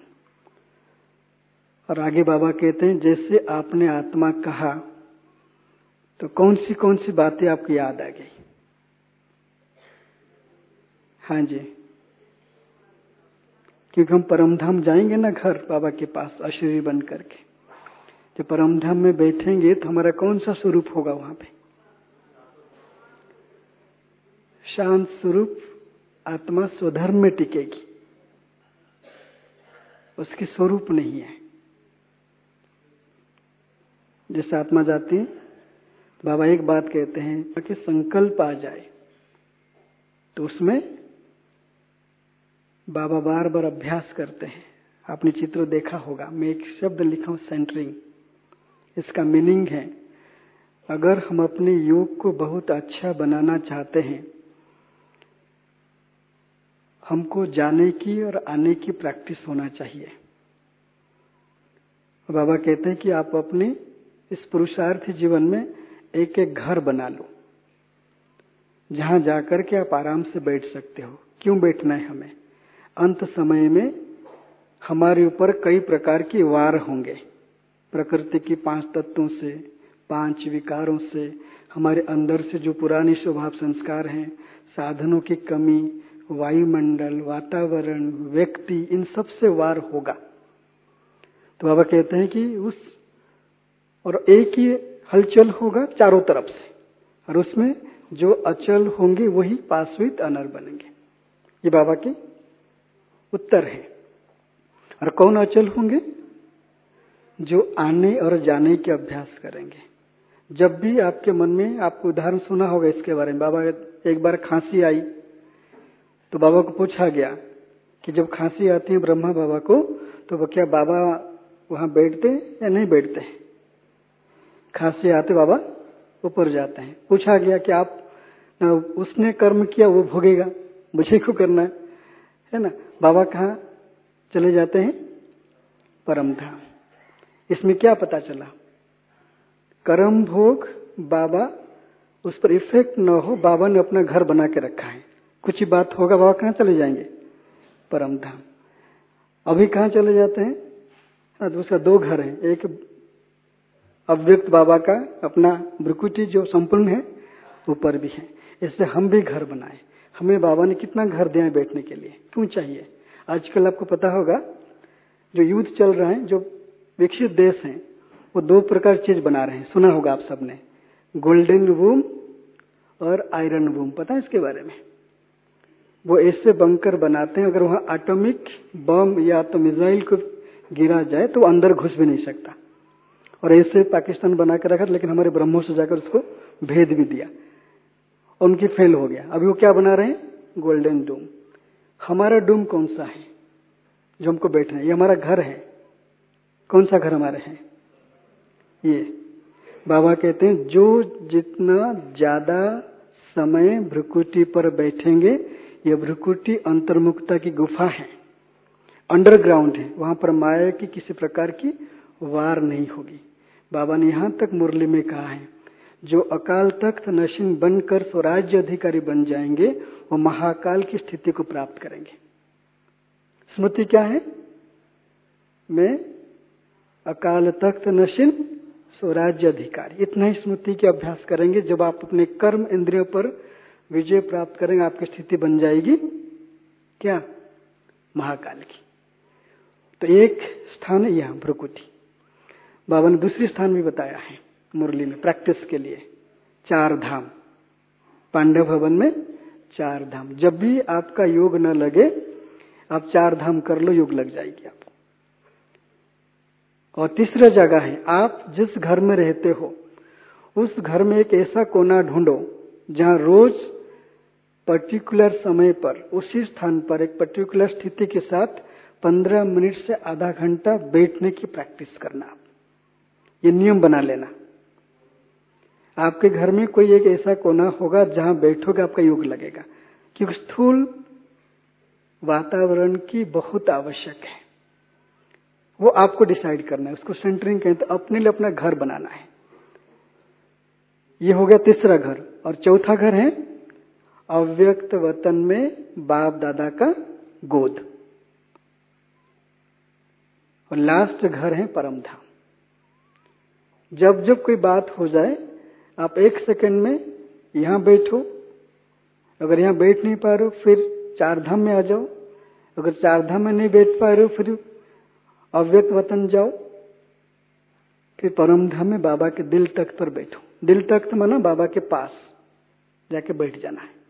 और आगे बाबा कहते हैं जैसे आपने आत्मा कहा तो कौन सी कौन सी बातें आपको याद आ गई? हाँ जी, क्योंकि हम परमधाम जाएंगे ना, घर बाबा के पास अशरीरी बन करके। जब परमधाम में बैठेंगे तो हमारा कौन सा स्वरूप होगा वहां पे? शांत स्वरूप। आत्मा स्वधर्म में टिकेगी, उसकी स्वरूप नहीं है। जैसे आत्मा जाती है, बाबा एक बात कहते हैं कि संकल्प आ जाए तो उसमें बाबा बार बार अभ्यास करते हैं। आपने चित्र देखा होगा, मैं एक शब्द लिखा हूं सेंटरिंग। इसका मीनिंग है, अगर हम अपने योग को बहुत अच्छा बनाना चाहते हैं, हमको जाने की और आने की प्रैक्टिस होना चाहिए। बाबा कहते हैं कि आप अपने इस पुरुषार्थी जीवन में एक एक घर बना लो, जहां जाकर के आप आराम से बैठ सकते हो। क्यों बैठना है हमें? अंत समय में हमारे ऊपर कई प्रकार की वार होंगे, प्रकृति की पांच तत्वों से, पांच विकारों से, हमारे अंदर से जो पुरानी स्वभाव संस्कार हैं, साधनों की कमी, वायुमंडल, वातावरण, व्यक्ति, इन सब से वार होगा। तो बाबा कहते हैं कि उस और एक ही हलचल होगा चारों तरफ से, और उसमें जो अचल होंगे वही पाश्वित अनर बनेंगे। ये बाबा के उत्तर है। और कौन अचल होंगे? जो आने और जाने के अभ्यास करेंगे। जब भी आपके मन में, आपको उदाहरण सुना होगा इसके बारे में, बाबा एक बार खांसी आई तो बाबा को पूछा गया कि जब खांसी आती है ब्रह्मा बाबा को, तो वो क्या बाबा वहां बैठते या नहीं बैठते? खांसी आते बाबा ऊपर जाते हैं। पूछा गया कि आप, उसने कर्म किया वो भोगेगा, मुझे क्यों करना है, है ना। बाबा कहाँ चले जाते हैं? परम धाम। इसमें क्या पता चला? कर्म भोग बाबा, उस पर इफेक्ट न हो, बाबा ने अपना घर बना के रखा है। कुछ ही बात होगा, बाबा कहाँ चले जाएंगे? परम धाम। अभी कहाँ चले जाते हैं? दूसरा दो घर हैं, एक अव्यक्त बाबा का अपना भ्रुकुटी जो संपूर्ण है, ऊपर भी है। इससे हम भी घर बनाए। हमें बाबा ने कितना घर दिया है बैठने के लिए, क्यों चाहिए? आजकल आपको पता होगा जो युद्ध चल रहा है, जो विकसित देश हैं, वो दो प्रकार चीज बना रहे हैं, सुना होगा आप सबने, गोल्डन वूम और आयरन वूम। पता है इसके बारे में? वो ऐसे बंकर बनाते हैं, अगर वहां एटॉमिक बम या तो मिसाइल को गिरा जाए तो अंदर घुस भी नहीं सकता। और ऐसे पाकिस्तान बना के रखा, लेकिन हमारे ब्रह्मों से जाकर उसको भेद भी दिया, उनकी फेल हो गया। अभी वो क्या बना रहे हैं? Golden dome. हमारा डोम कौन सा है जो हमको बैठना है? ये हमारा घर है। कौन सा घर हमारे है? ये बाबा कहते हैं जो जितना ज्यादा समय भ्रुकुटी पर बैठेंगे, ये भ्रुकुटी अंतर्मुखता की गुफा है, अंडरग्राउंड है, वहां पर माया की किसी प्रकार की वार नहीं होगी। बाबा ने यहां तक मुरली में कहा है, जो अकाल तख्त नशीन बनकर स्वराज्य अधिकारी बन जाएंगे वो महाकाल की स्थिति को प्राप्त करेंगे। स्मृति क्या है? मैं अकाल तख्त नशीन स्वराज्य अधिकारी, इतना ही स्मृति के अभ्यास करेंगे। जब आप अपने कर्म इंद्रियों पर विजय प्राप्त करेंगे, आपकी स्थिति बन जाएगी क्या? महाकाल की। तो एक स्थान है यहां भ्रुकुटी। बाबा ने दूसरी स्थान भी बताया है मुरली में प्रैक्टिस के लिए, चार धाम। पांडव भवन में चार धाम। जब भी आपका योग न लगे, आप चार धाम कर लो, योग लग जाएगी आपको। और तीसरा जगह है, आप जिस घर में रहते हो उस घर में एक ऐसा कोना ढूंढो जहां रोज पर्टिकुलर समय पर उसी स्थान पर एक पर्टिकुलर स्थिति के साथ पंद्रह मिनट से आधा घंटा बैठने की प्रैक्टिस करना। ये नियम बना लेना। आपके घर में कोई एक ऐसा कोना होगा जहां बैठोगे आपका योग लगेगा, क्योंकि स्थूल वातावरण की बहुत आवश्यक है। वो आपको डिसाइड करना है, उसको सेंटरिंग कहते हैं। अपने लिए अपना घर बनाना है। ये हो गया तीसरा घर। और चौथा घर है अव्यक्त वतन में बाप दादा का गोद। और लास्ट घर है परम धाम। जब जब कोई बात हो जाए, आप एक सेकंड में यहां बैठो। अगर यहां बैठ नहीं पा रहे हो, फिर चार धाम में आ जाओ। अगर चार धाम में नहीं बैठ पा रहे हो, फिर अव्यक्त वतन जाओ, फिर परम धाम में बाबा के दिल तख्त पर बैठो। दिल तख्त माना बाबा के पास जाके बैठ जाना है।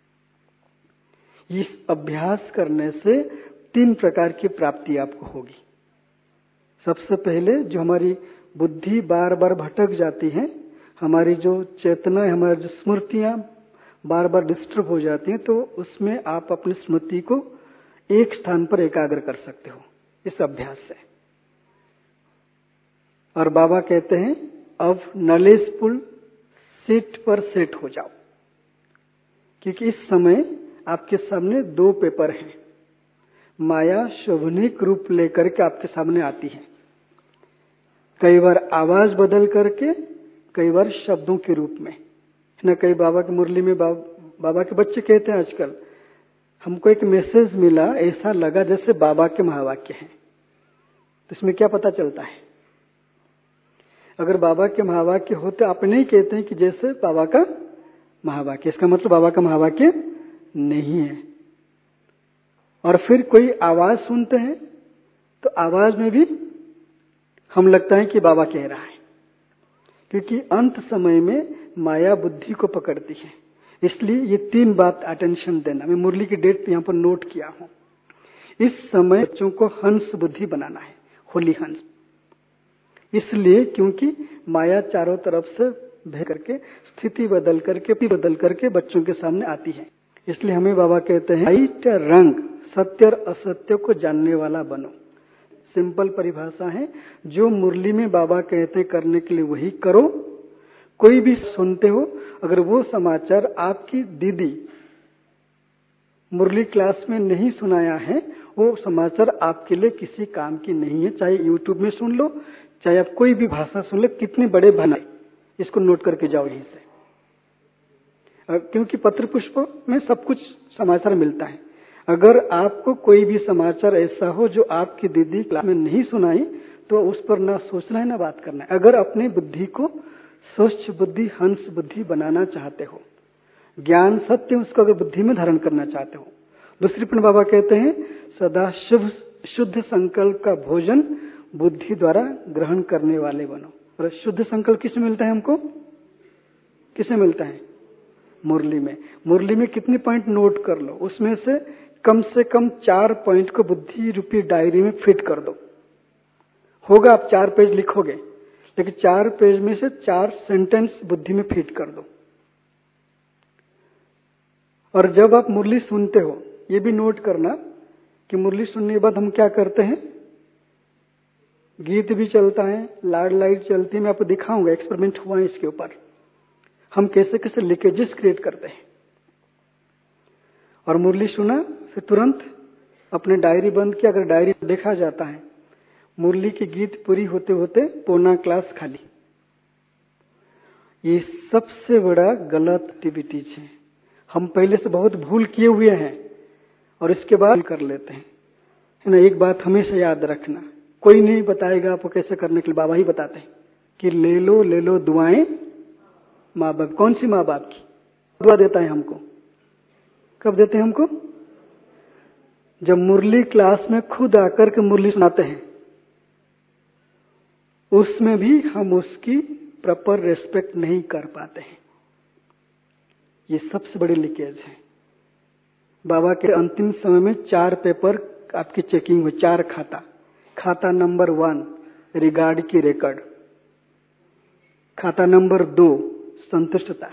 इस अभ्यास करने से तीन प्रकार की प्राप्ति आपको होगी। सबसे पहले, जो हमारी बुद्धि बार बार भटक जाती है, हमारी जो चेतना है, हमारी जो स्मृतियां बार बार डिस्टर्ब हो जाती हैं, तो उसमें आप अपनी स्मृति को एक स्थान पर एकाग्र कर सकते हो इस अभ्यास से। और बाबा कहते हैं अब नॉलेजफुल सीट पर सेट हो जाओ, क्योंकि इस समय आपके सामने दो पेपर हैं। माया शोभनिक रूप लेकर के आपके सामने आती है, कई बार आवाज बदल करके, कई बार शब्दों के रूप में ना। कई बाबा की मुरली में बा, बाबा के बच्चे कहते हैं आजकल, हमको एक मैसेज मिला, ऐसा लगा जैसे बाबा के महावाक्य हैं। तो इसमें क्या पता चलता है? अगर बाबा के महावाक्य होते, आप नहीं कहते हैं कि जैसे बाबा का महावाक्य, इसका मतलब बाबा का महावाक्य नहीं है। और फिर कोई आवाज सुनते हैं तो आवाज में भी हम लगता है कि बाबा कह रहा है, क्योंकि अंत समय में माया बुद्धि को पकड़ती है। इसलिए ये तीन बात अटेंशन देना। मैं मुरली की डेट यहाँ पर नोट किया हूं। इस समय बच्चों को हंस बुद्धि बनाना है, होली हंस। इसलिए क्योंकि माया चारों तरफ से बह करके, स्थिति बदल करके, बदल करके बच्चों के सामने आती है। इसलिए हमें बाबा कहते हैं लाइट रंग, सत्य और असत्य को जानने वाला बनो। सिंपल परिभाषा है, जो मुरली में बाबा कहते हैं करने के लिए वही करो। कोई भी सुनते हो, अगर वो समाचार आपकी दीदी मुरली क्लास में नहीं सुनाया है, वो समाचार आपके लिए किसी काम की नहीं है। चाहे यूट्यूब में सुन लो, चाहे आप कोई भी भाषा सुन लो, कितने बड़े बना, इसको नोट करके जाओ यहीं से। क्योंकि पत्र पुष्प में सब कुछ समाचार मिलता है। अगर आपको कोई भी समाचार ऐसा हो जो आपकी दीदी क्लास में नहीं सुनाई, तो उस पर ना सोचना है ना बात करना है। अगर अपनी बुद्धि को स्वच्छ बुद्धि, हंस बुद्धि बनाना चाहते हो, ज्ञान सत्य उसको अगर बुद्धि में धारण करना चाहते हो। दूसरी पण बाबा कहते हैं सदा शुभ शुद्ध संकल्प का भोजन बुद्धि द्वारा ग्रहण करने वाले बनो। और शुद्ध संकल्प किसमें मिलता है? हमको किसमें मिलता है? मुरली में। मुरली में कितने पॉइंट नोट कर लो, उसमें से कम से कम चार पॉइंट को बुद्धि रूपी डायरी में फिट कर दो। होगा आप चार पेज लिखोगे, लेकिन चार पेज में से चार सेंटेंस बुद्धि में फिट कर दो। और जब आप मुरली सुनते हो, ये भी नोट करना कि मुरली सुनने के बाद हम क्या करते हैं, गीत भी चलता है, लाड लाइट चलती है। मैं आपको दिखाऊंगा, एक्सपेरिमेंट हुआ है इसके ऊपर, हम कैसे कैसे लीकेजेस क्रिएट करते हैं। और मुरली सुना, फिर तुरंत अपने डायरी बंद किया। अगर डायरी देखा जाता है, मुरली की गीत पूरी होते होते पौना क्लास खाली। ये सबसे बड़ा गलत एक्टिविटीज है। हम पहले से बहुत भूल किए हुए हैं और इसके बाद कर लेते हैं, है ना। एक बात हमेशा याद रखना, कोई नहीं बताएगा आपको कैसे करने के लिए, बाबा ही बताते हैं कि ले लो ले लो दुआएं माँ बाप। कौन सी माँ बाप की दुआ देता है हमको? कब देते हैं हमको? जब मुरली क्लास में खुद आकर के मुरली सुनाते हैं, उसमें भी हम उसकी प्रॉपर रेस्पेक्ट नहीं कर पाते हैं। ये सबसे बड़ी लीकेज है। बाबा के अंतिम समय में चार पेपर आपकी चेकिंग हुई, चार खाता। खाता नंबर वन रिगार्ड की रिकॉर्ड, खाता नंबर दो संतुष्टता,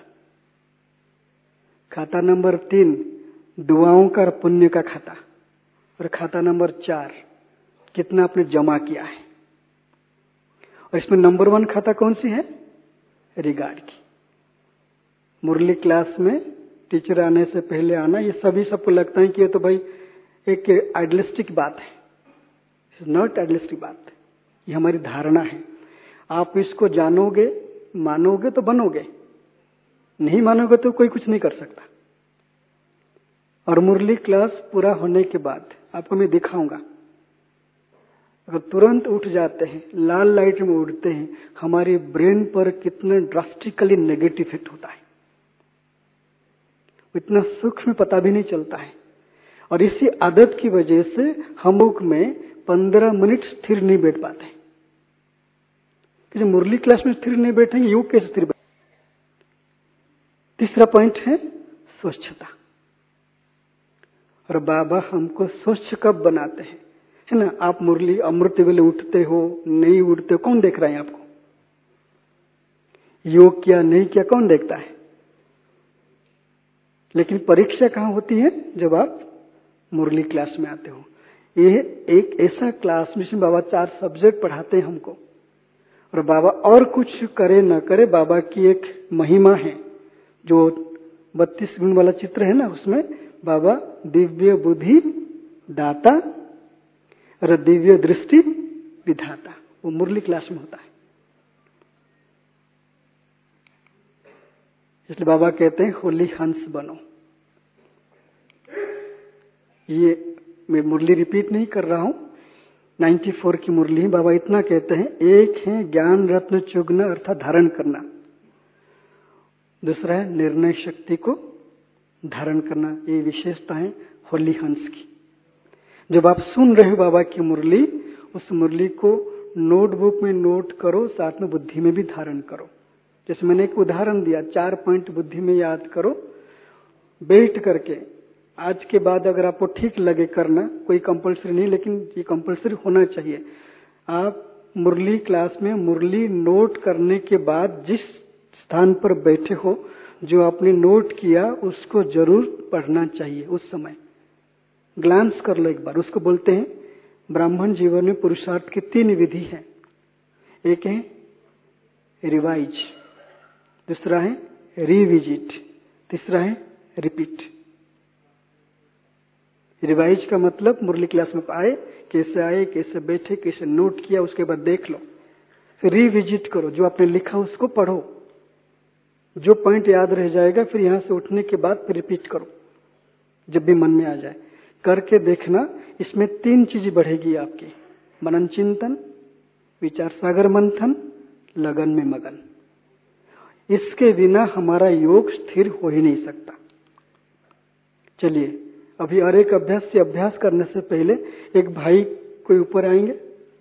खाता नंबर तीन दुआओं का पुण्य का खाता, और खाता नंबर चार कितना आपने जमा किया है। और इसमें नंबर वन खाता कौन सी है? रिगार्ड की। मुरली क्लास में टीचर आने से पहले आना, ये सभी सबको लगता है कि ये तो भाई एक आइडियलिस्टिक बात है। नॉट आइडियलिस्टिक बात, ये हमारी धारणा है। आप इसको जानोगे, मानोगे तो बनोगे, नहीं मानोगे तो कोई कुछ नहीं कर सकता। और मुरली क्लास पूरा होने के बाद आपको मैं दिखाऊंगा, अगर तुरंत उठ जाते हैं, लाल लाइट में उठते हैं, हमारे ब्रेन पर कितना ड्रास्टिकली नेगेटिव इफेक्ट होता है, इतना सूक्ष्म पता भी नहीं चलता है। और इसी आदत की वजह से हम लोग में पंद्रह मिनट स्थिर नहीं बैठ पाते। कि मुरली क्लास में स्थिर नहीं बैठेंगे, योग कैसे स्थिर बैठेंगे? तीसरा पॉइंट है स्वच्छता। और बाबा हमको स्वच्छ कब बनाते हैं, है ना। आप मुरली अमृत वेले उठते हो, नहीं उठते हो, कौन देख रहा है आपको? योग किया नहीं किया कौन देखता है? लेकिन परीक्षा कहाँ होती है? जब आप मुरली क्लास में आते हो। ये एक ऐसा क्लास जिसमें बाबा चार सब्जेक्ट पढ़ाते हैं हमको, और बाबा और कुछ करे न करे, बाबा की एक महिमा है। जो बत्तीस गुण वाला चित्र है ना, उसमें बाबा दिव्य बुद्धि दाता और दिव्य दृष्टि विधाता, वो मुरली क्लास में होता है। इसलिए बाबा कहते हैं होली हंस बनो। ये मैं मुरली रिपीट नहीं कर रहा हूं, चौरानवे की मुरली। बाबा इतना कहते हैं, एक है ज्ञान रत्न चुगना अर्थात धारण करना, दूसरा है निर्णय शक्ति को धारण करना। ये विशेषता है होली हंस की। जब आप सुन रहे हो बाबा की मुरली, उस मुरली को नोटबुक में नोट करो, साथ में बुद्धि में भी धारण करो। जैसे मैंने एक उदाहरण दिया, चार पॉइंट बुद्धि में याद करो बैठ करके। आज के बाद अगर आपको ठीक लगे करना, कोई कंपलसरी नहीं, लेकिन ये कंपलसरी होना चाहिए। आप मुरली क्लास में मुरली नोट करने के बाद जिस स्थान पर बैठे हो, जो आपने नोट किया उसको जरूर पढ़ना चाहिए। उस समय ग्लांस कर लो एक बार। उसको बोलते हैं ब्राह्मण जीवन में पुरुषार्थ की तीन विधि है। एक है रिवाइज, दूसरा है रिविजिट, तीसरा है रिपीट। रिवाइज का मतलब मुरली क्लास में आए, कैसे आए, कैसे बैठे, कैसे नोट किया, उसके बाद देख लो। फिर रिविजिट करो, जो आपने लिखा उसको पढ़ो, जो पॉइंट याद रह जाएगा फिर यहां से उठने के बाद फिर रिपीट करो जब भी मन में आ जाए। करके देखना, इसमें तीन चीज बढ़ेगी आपकी, मनन चिंतन, विचार सागर मंथन, लगन में मगन। इसके बिना हमारा योग स्थिर हो ही नहीं सकता। चलिए अभी और एक अभ्यास से अभ्यास करने से पहले एक भाई कोई ऊपर आएंगे,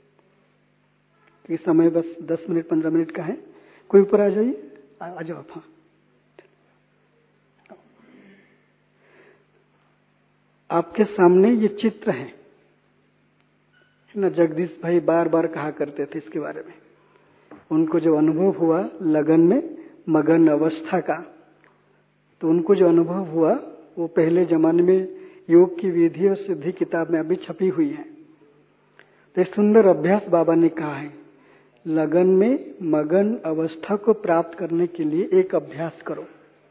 कि समय बस दस मिनट पंद्रह मिनट का है, कोई ऊपर आ जाइए। आ जाओ आप। हाँ, आपके सामने ये चित्र है ना, जगदीश भाई बार बार कहा करते थे इसके बारे में। उनको जो अनुभव हुआ लगन में मगन अवस्था का, तो उनको जो अनुभव हुआ वो पहले जमाने में योग की विधि और सिद्धि किताब में अभी छपी हुई है। तो एक सुंदर अभ्यास बाबा ने कहा है, लगन में मगन अवस्था को प्राप्त करने के लिए एक अभ्यास करो।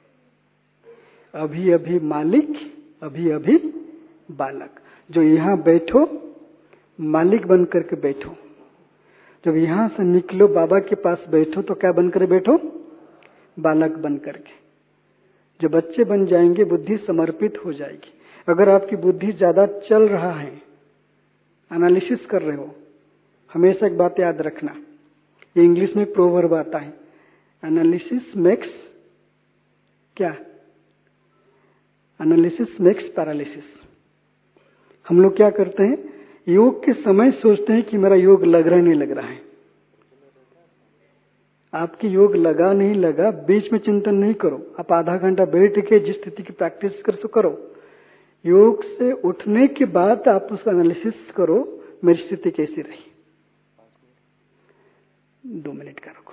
अभी अभी मालिक, अभी अभी बालक। जो यहाँ बैठो मालिक बन करके बैठो, जब यहां से निकलो बाबा के पास बैठो तो क्या बनकर बैठो? बालक बन करके। जो बच्चे बन जाएंगे बुद्धि समर्पित हो जाएगी। अगर आपकी बुद्धि ज्यादा चल रहा है, एनालिसिस कर रहे हो, हमेशा एक बात याद रखना, ये इंग्लिश में प्रोवर्ब आता है, एनालिसिस मेक्स क्या? Analysis makes paralysis. हम लोग क्या करते हैं, योग के समय सोचते हैं कि मेरा योग लग रहा है नहीं लग रहा है। आपकी योग लगा नहीं लगा बीच में चिंतन नहीं करो। आप आधा घंटा बैठ के जिस स्थिति की प्रैक्टिस कर सो करो। योग से उठने के बाद आप उसका एनालिसिस करो, मेरी स्थिति कैसी रही। दो मिनट का रुको।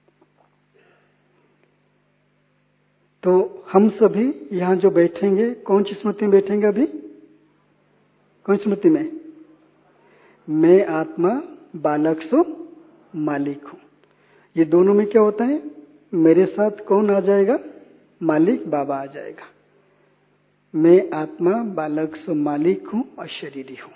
तो हम सभी यहां जो बैठेंगे कौन सी स्मृति में बैठेंगे? अभी कौन सी स्मृति में? मैं आत्मा बालक सो मालिक हूं। ये दोनों में क्या होता है? मेरे साथ कौन आ जाएगा? मालिक बाबा आ जाएगा। मैं आत्मा बालक सो मालिक हूं, अशरीरी हूं।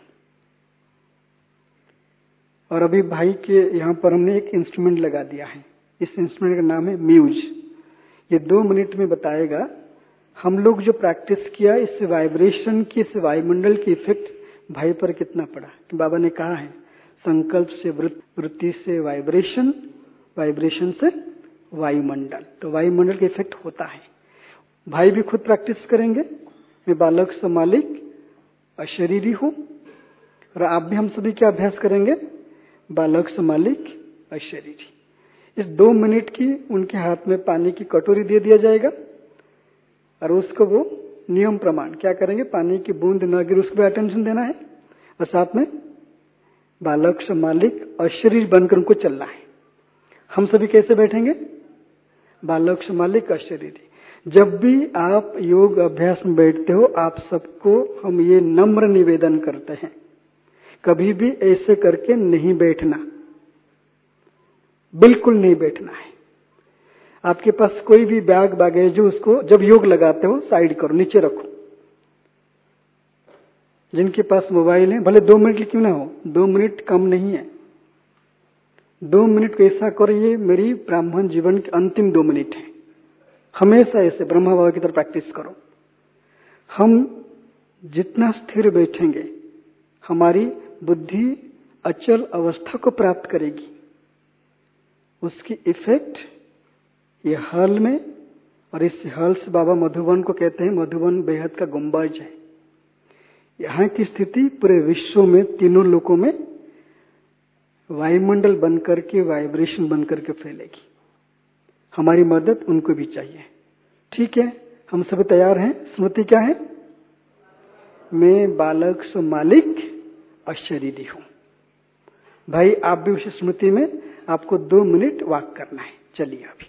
और अभी भाई के यहां पर हमने एक इंस्ट्रूमेंट लगा दिया है। इस इंस्ट्रूमेंट का नाम है म्यूज। ये दो मिनट में बताएगा हम लोग जो प्रैक्टिस किया, इस वाइब्रेशन की, इस वायुमंडल की इफेक्ट भाई पर कितना पड़ा। कि बाबा ने कहा है संकल्प से वृत्ति से वाइब्रेशन, वाइब्रेशन से वायुमंडल। तो वायुमंडल का इफेक्ट होता है। भाई भी खुद प्रैक्टिस करेंगे, मैं बालक से मालिक अशरीरी हूं। और आप भी, हम सभी क्या अभ्यास करेंगे? बालक से मालिक अशरीरी। इस दो मिनट की उनके हाथ में पानी की कटोरी दे दिया जाएगा और उसको वो नियम प्रमाण क्या करेंगे? पानी की बूंद न गिरे उसको भी अटेंशन देना है और साथ में बालक से मालिक अशरीर बनकर उनको चलना है। हम सभी कैसे बैठेंगे? बालक से मालिक अशरीरी। जब भी आप योग अभ्यास में बैठते हो, आप सबको हम ये नम्र निवेदन करते हैं, कभी भी ऐसे करके नहीं बैठना, बिल्कुल नहीं बैठना है। आपके पास कोई भी बैग बैगेज हो, उसको जब योग लगाते हो साइड करो, नीचे रखो। जिनके पास मोबाइल है, भले दो मिनट क्यों ना हो, दो मिनट कम नहीं है। दो मिनट को ऐसा करो, ये मेरी ब्राह्मण जीवन के अंतिम दो मिनट है। हमेशा ऐसे ब्रह्मा बाबा की तरह प्रैक्टिस करो। हम जितना स्थिर बैठेंगे, हमारी बुद्धि अचल अवस्था को प्राप्त करेगी। उसकी इफेक्ट ये हॉल में, और इस हॉल से बाबा मधुबन को कहते हैं, मधुबन बेहद का गुंबज है। यहाँ की स्थिति पूरे विश्व में, तीनों लोकों में वायुमंडल बनकर के, वाइब्रेशन बनकर के फैलेगी। हमारी मदद उनको भी चाहिए। ठीक है, हम सभी तैयार हैं। स्मृति क्या है? मैं बालक सो मालिक अशरीरी हूं। भाई आप भी उस स्मृति में आपको दो मिनट वॉक करना है। चलिए अभी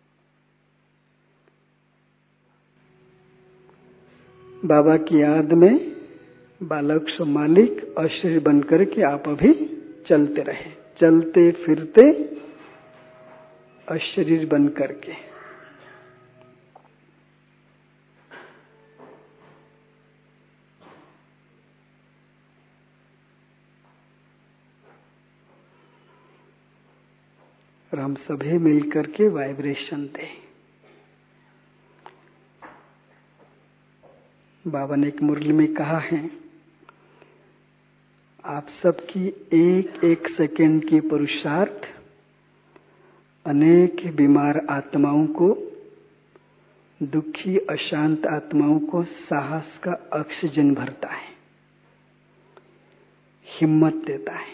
बाबा की याद में बालक सो मालिक अशरीर बनकर के आप अभी चलते रहे, चलते फिरते अशरीर बनकर के। और हम सभी मिलकर के वाइब्रेशन दें। बाबा ने एक मुरली में कहा है, आप सबकी एक एक सेकंड की पुरुषार्थ अनेक बीमार आत्माओं को, दुखी अशांत आत्माओं को साहस का ऑक्सीजन भरता है, हिम्मत देता है।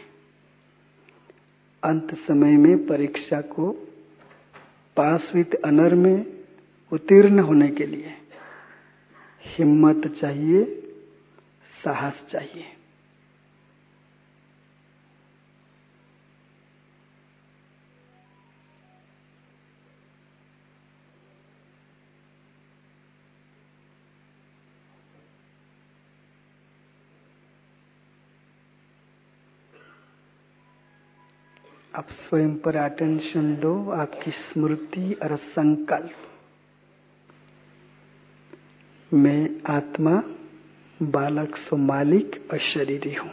अंत समय में परीक्षा को पास विद ऑनर में उत्तीर्ण होने के लिए हिम्मत चाहिए, साहस चाहिए। आप स्वयं पर अटेंशन दो, आपकी स्मृति और संकल्प। मैं आत्मा, बालक सो मालिक और शरीरी हूं।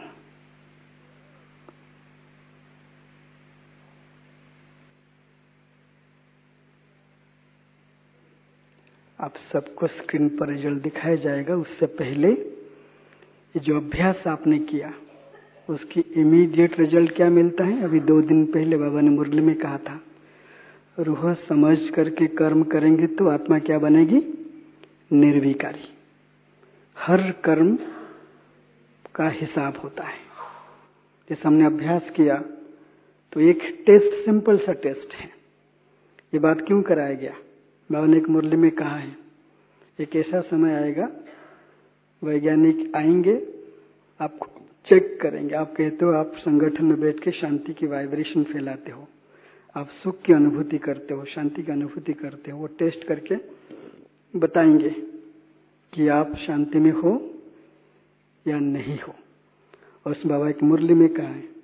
आप सबको स्क्रीन पर रिजल्ट दिखाया जाएगा। उससे पहले ये जो अभ्यास आपने किया उसकी इमीडिएट रिजल्ट क्या मिलता है? अभी दो दिन पहले बाबा ने मुरली में कहा था, रूह समझ करके कर्म करेंगे तो आत्मा क्या बनेगी? निर्विकारी। हर कर्म का हिसाब होता है। जैसे हमने अभ्यास किया तो एक टेस्ट, सिंपल सा टेस्ट है। ये बात क्यों कराया गया? बाबा ने एक मुरली में कहा है, एक ऐसा समय आएगा वैज्ञानिक आएंगे, आपको चेक करेंगे। आप कहते हो आप संगठन में बैठ के शांति की वाइब्रेशन फैलाते हो, आप सुख की अनुभूति करते हो, शांति की अनुभूति करते हो। वो टेस्ट करके बताएंगे कि आप शांति में हो या नहीं हो। और उस बाबा एक मुरली में कहा है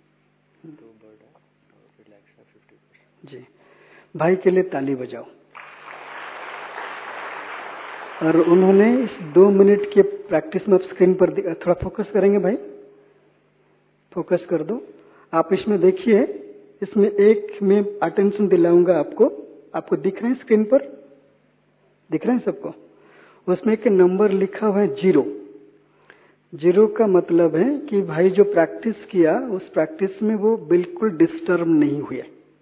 जी, भाई के लिए ताली बजाओ। और उन्होंने इस दो मिनट के प्रैक्टिस में, आप स्क्रीन पर थोड़ा फोकस करेंगे भाई, फोकस कर दो। आप इसमें देखिए, इसमें एक में अटेंशन दिलाऊंगा आपको। आपको दिख रहे हैं स्क्रीन पर? दिख रहे हैं सबको? उसमें एक नंबर लिखा हुआ है जीरो। जीरो का मतलब है कि भाई जो प्रैक्टिस किया उस प्रैक्टिस में वो बिल्कुल डिस्टर्ब नहीं हुए,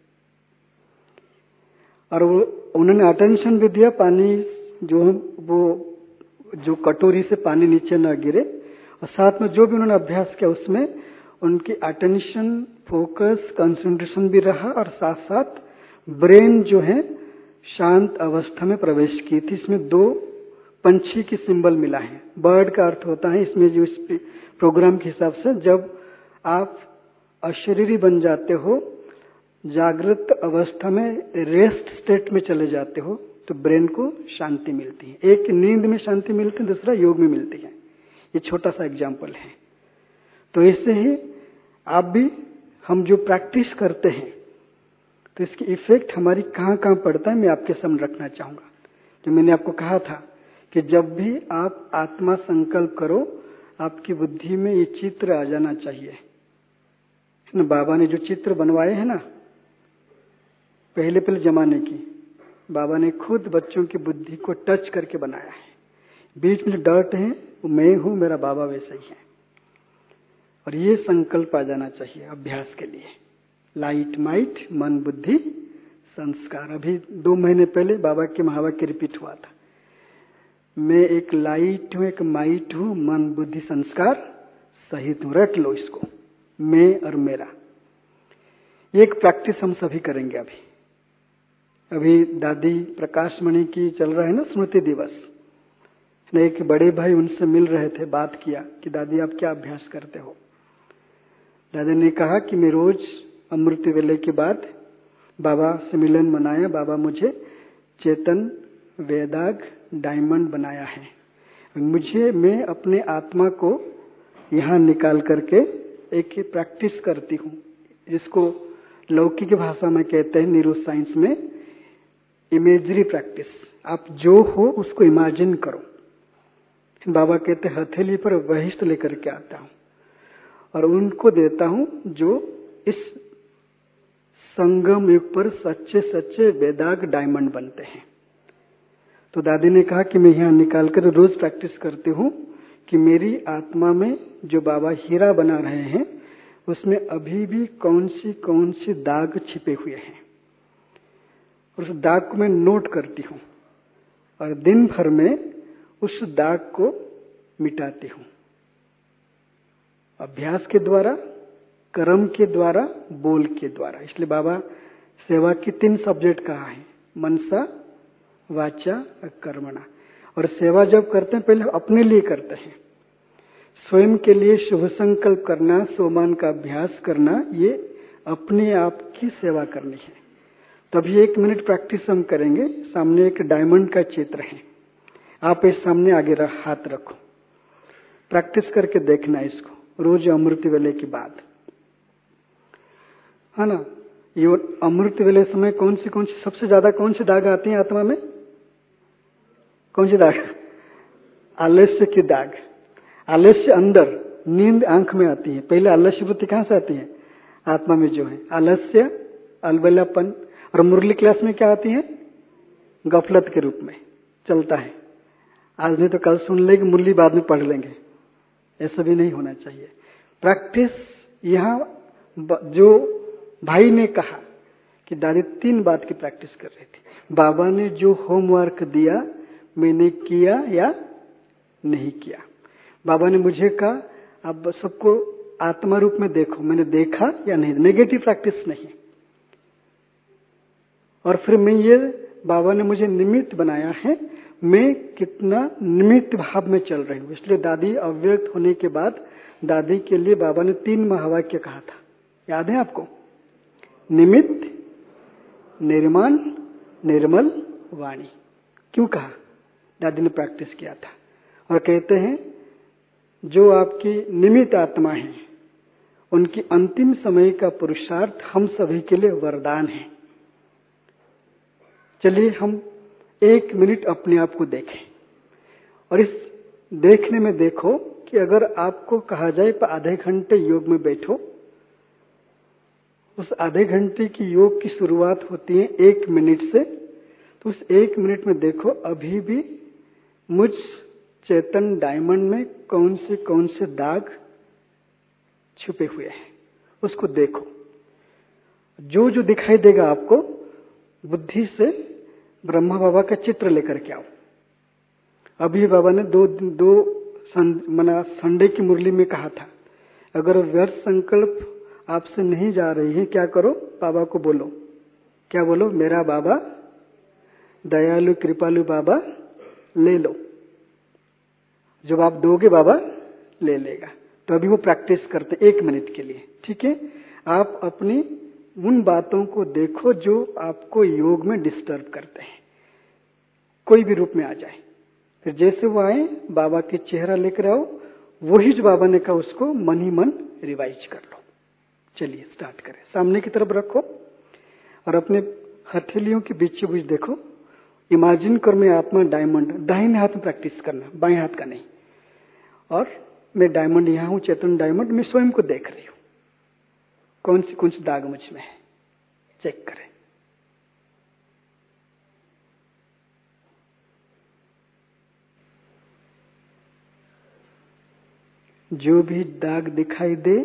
और वो उन्होंने अटेंशन भी दिया। पानी जो वो जो कटोरी से पानी नीचे न गिरे, और साथ में जो भी उन्होंने अभ्यास किया उसमें उनकी अटेंशन, फोकस, कंसंट्रेशन भी रहा, और साथ साथ ब्रेन जो है शांत अवस्था में प्रवेश की थी। इसमें दो पंछी की सिंबल मिला है। बर्ड का अर्थ होता है इसमें, जो इस प्रोग्राम के हिसाब से जब आप अशरीरी बन जाते हो, जागृत अवस्था में रेस्ट स्टेट में चले जाते हो, तो ब्रेन को शांति मिलती है। एक नींद में शांति मिलती है, दूसरा योग में मिलती है। ये छोटा सा एग्जाम्पल है। तो इससे ही आप भी, हम जो प्रैक्टिस करते हैं तो इसकी इफेक्ट हमारी कहाँ कहाँ पड़ता है मैं आपके सामने रखना चाहूंगा। जो मैंने आपको कहा था कि जब भी आप आत्मा संकल्प करो, आपकी बुद्धि में ये चित्र आ जाना चाहिए। बाबा ने जो चित्र बनवाए हैं ना, पहले पहले जमाने की, बाबा ने खुद बच्चों की बुद्धि को टच करके बनाया है। बीच में डर्ट है वो मैं हूं, मेरा बाबा वैसा ही है। और ये संकल्प आ जाना चाहिए अभ्यास के लिए। लाइट माइट, मन बुद्धि संस्कार। अभी दो महीने पहले बाबा के महावाक्य रिपीट हुआ था, मैं एक लाइट हूं, एक माइट हूं, मन बुद्धि संस्कार सहित हूं। रट लो इसको, मैं और मेरा। एक प्रैक्टिस हम सभी करेंगे। अभी अभी दादी प्रकाश मणि की चल रहा है ना स्मृति दिवस। एक बड़े भाई उनसे मिल रहे थे, बात किया कि दादी आप क्या अभ्यास करते हो? दादी ने कहा कि मैं रोज अमृत वेले के बाद बाबा से मिलन मनाया, बाबा मुझे चेतन वेदाग डायमंड बनाया है। मुझे, मैं अपने आत्मा को यहाँ निकाल करके एक प्रैक्टिस करती हूँ, जिसको लौकिक भाषा में कहते हैं, न्यूरो साइंस में इमेजरी प्रैक्टिस। आप जो हो उसको इमेजिन करो। बाबा कहते हैं हथेली पर वहिष्ठ लेकर के आता हूं और उनको देता हूं जो इस संगम युग पर सच्चे सच्चे वेदाग डायमंड बनते हैं। तो दादी ने कहा कि मैं यहाँ निकाल कर रोज प्रैक्टिस करती हूँ कि मेरी आत्मा में जो बाबा हीरा बना रहे हैं उसमें अभी भी कौन सी कौन सी दाग छिपे हुए हैं, और उस दाग को मैं नोट करती हूँ और दिन भर में उस दाग को मिटाती हूँ। अभ्यास के द्वारा, कर्म के द्वारा, बोल के द्वारा। इसलिए बाबा सेवा की तीन सब्जेक्ट कहा है, मनसा, वाचा और कर्मणा। और सेवा जब करते हैं पहले अपने लिए करते हैं, स्वयं के लिए शुभ संकल्प करना, सोमान का अभ्यास करना, ये अपने आप की सेवा करनी है। तभी एक मिनट प्रैक्टिस हम करेंगे। सामने एक डायमंड का चित्र है, आप इस सामने आगे हाथ रखो, प्रैक्टिस करके देखना इसको रोज अमृत वेले के बाद। है ना। ये अमृत वेले समय कौन सी कौन सी सबसे ज्यादा कौन सी दाग आती है आत्मा में? कौन सी दाग? आलस्य की दाग। आलस्य अंदर, नींद आंख में आती है। पहले आलस्य वृत्ति कहां से आती है? आत्मा में जो है आलस्य, अलबेलापन। और मुरली क्लास में क्या आती है? गफलत के रूप में चलता है। आज नहीं तो कल सुन लेंगे, मुरली बाद में पढ़ लेंगे, ऐसा भी नहीं होना चाहिए। प्रैक्टिस, यहाँ जो भाई ने कहा कि दादी तीन बात की प्रैक्टिस कर रही थी। बाबा ने जो होमवर्क दिया मैंने किया या नहीं किया। बाबा ने मुझे कहा आप सबको आत्मा रूप में देखो, मैंने देखा या नहीं। नेगेटिव प्रैक्टिस नहीं। और फिर मैं ये, बाबा ने मुझे निमित्त बनाया है, मैं कितना निमित्त भाव में चल रही हूँ। इसलिए दादी अव्यक्त होने के बाद दादी के लिए बाबा ने तीन महावाक्य कहा था, याद है आपको? निमित्त, निर्माण, निर्मल वाणी। क्यों कहा? दादी ने प्रैक्टिस किया था। और कहते हैं जो आपकी निमित्त आत्मा है उनकी अंतिम समय का पुरुषार्थ हम सभी के लिए वरदान है। चलिए हम एक मिनट अपने आप को देखें और इस देखने में देखो कि अगर आपको कहा जाए तो आधे घंटे योग में बैठो, उस आधे घंटे की योग की शुरुआत होती है एक मिनट से, तो उस एक मिनट में देखो अभी भी मुझ चेतन डायमंड में कौन से कौन से दाग छुपे हुए हैं, उसको देखो। जो जो दिखाई देगा आपको बुद्धि से ब्रह्मा बाबा का चित्र लेकर के आओ। अभी बाबा ने दो दो मना संडे की मुरली में कहा था, अगर व्यर्थ संकल्प आपसे नहीं जा रही है, क्या करो? बाबा को बोलो। क्या बोलो? मेरा बाबा दयालु कृपालु बाबा ले लो। जब आप दोगे बाबा ले लेगा। तो अभी वो प्रैक्टिस करते एक मिनट के लिए, ठीक है? आप अपनी उन बातों को देखो जो आपको योग में डिस्टर्ब करते हैं, कोई भी रूप में आ जाए। फिर जैसे वो आए बाबा के चेहरा लेकर आओ, वही जो बाबा ने कहा उसको मन ही मन रिवाइज कर लो। चलिए स्टार्ट करें। सामने की तरफ रखो और अपने हथेलियों के बीच बीच देखो। इमेजिन कर मैं आत्मा डायमंड, दाहिने हाथ में प्रैक्टिस करना, बाएं हाथ का नहीं। और मैं डायमंड यहां हूं, चेतन डायमंड, मैं स्वयं को देख रही हूं कौन सी कौन सी दाग मुझ में है, चेक करें। जो भी दाग दिखाई दे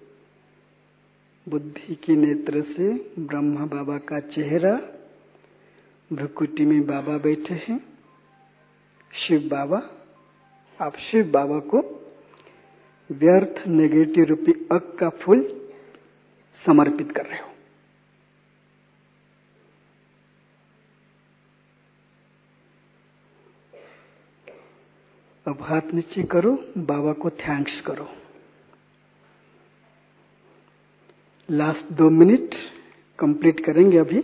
बुद्धि के नेत्र से ब्रह्मा बाबा का चेहरा, भ्रुकुटी में बाबा बैठे हैं, शिव बाबा। आप शिव बाबा को व्यर्थ नेगेटिव रूपी अक का फूल समर्पित कर रहे हो। अब हाथ नीचे करो, बाबा को थैंक्स करो। लास्ट दो मिनट कंप्लीट करेंगे अभी।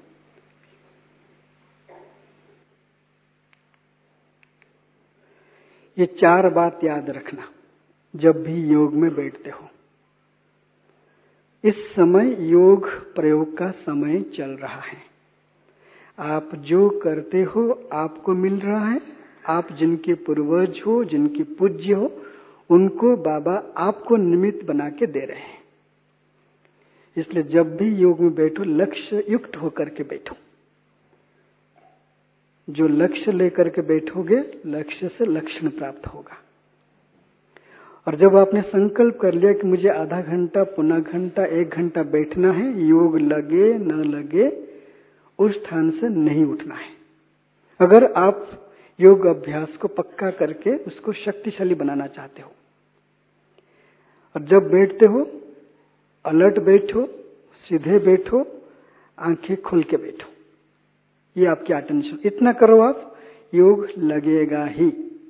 ये चार बात याद रखना जब भी योग में बैठते हो। इस समय योग प्रयोग का समय चल रहा है। आप जो करते हो आपको मिल रहा है। आप जिनके पूर्वज हो, जिनके पूज्य हो, उनको बाबा आपको निमित्त बना के दे रहे हैं। इसलिए जब भी योग में बैठो लक्ष्य युक्त होकर के बैठो। जो लक्ष्य लेकर के बैठोगे लक्ष्य से लक्षण प्राप्त होगा। और जब आपने संकल्प कर लिया कि मुझे आधा घंटा, पुनः घंटा, एक घंटा बैठना है, योग लगे न लगे उस स्थान से नहीं उठना है। अगर आप योग अभ्यास को पक्का करके उसको शक्तिशाली बनाना चाहते हो, और जब बैठते हो अलर्ट बैठो, सीधे बैठो, आंखें खुल के बैठो। ये आपकी अटेंशन, इतना करो आप, योग लगेगा ही।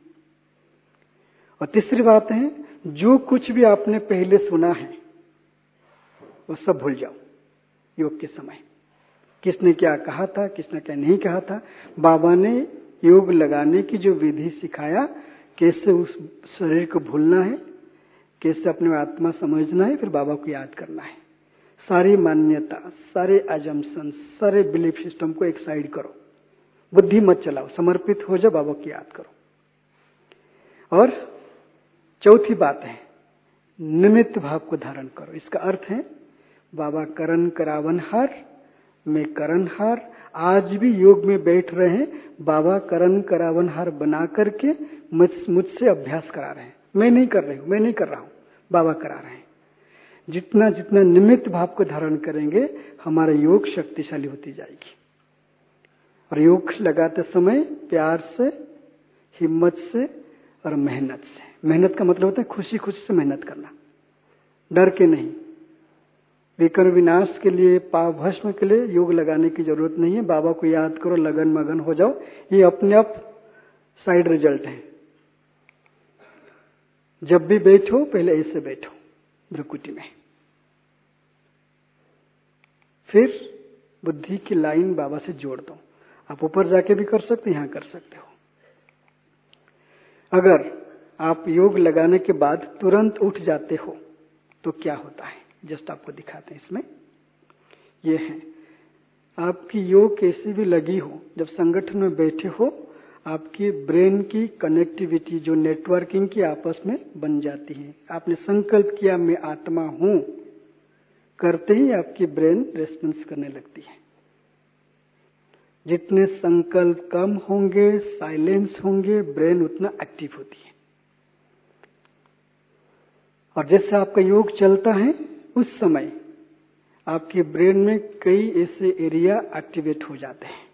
और तीसरी बात है, जो कुछ भी आपने पहले सुना है वो सब भूल जाओ। योग के समय किसने क्या कहा था, किसने क्या नहीं कहा था, बाबा ने योग लगाने की जो विधि सिखाया, कैसे उस शरीर को भूलना है, कैसे अपने आत्मा समझना है, फिर बाबा को याद करना है, सारी मान्यता, सारे अजम्पशन, सारे बिलीफ सिस्टम को एक साइड करो, बुद्धि मत चलाओ, समर्पित हो जाओ, बाबा की याद करो। और चौथी बात है निमित्त भाव को धारण करो। इसका अर्थ है बाबा करन करावनहार, मैं करनहार। आज भी योग में बैठ रहे हैं, बाबा करन करावनहार बना करके मुझ मुझसे अभ्यास करा रहे हैं। मैं नहीं कर रही हूं, मैं नहीं कर रहा हूं, बाबा करा रहे हैं। जितना जितना निमित्त भाव को धारण करेंगे हमारा योग शक्तिशाली होती जाएगी। और योग लगाते समय प्यार से, हिम्मत से और मेहनत से। मेहनत का मतलब होता है खुशी खुशी से मेहनत करना, डर के नहीं। विकर्म विनाश के लिए, पाप भस्म के लिए योग लगाने की जरूरत नहीं है। बाबा को याद करो, लगन मगन हो जाओ, ये अपने आप साइड रिजल्ट है। जब भी बैठो पहले ऐसे बैठो भ्रुकुटी में, फिर बुद्धि की लाइन बाबा से जोड़ दो। आप ऊपर जाके भी कर सकते, यहां कर सकते हो। अगर आप योग लगाने के बाद तुरंत उठ जाते हो तो क्या होता है, जस्ट आपको दिखाते हैं। इसमें ये है, आपकी योग कैसी भी लगी हो, जब संगठन में बैठे हो आपकी ब्रेन की कनेक्टिविटी, जो नेटवर्किंग की आपस में बन जाती है। आपने संकल्प किया मैं आत्मा हूं, करते ही आपकी ब्रेन रेस्पॉन्स करने लगती है। जितने संकल्प कम होंगे, साइलेंस होंगे, ब्रेन उतना एक्टिव होती है। और जैसे आपका योग चलता है उस समय आपके ब्रेन में कई ऐसे एरिया एक्टिवेट हो जाते हैं।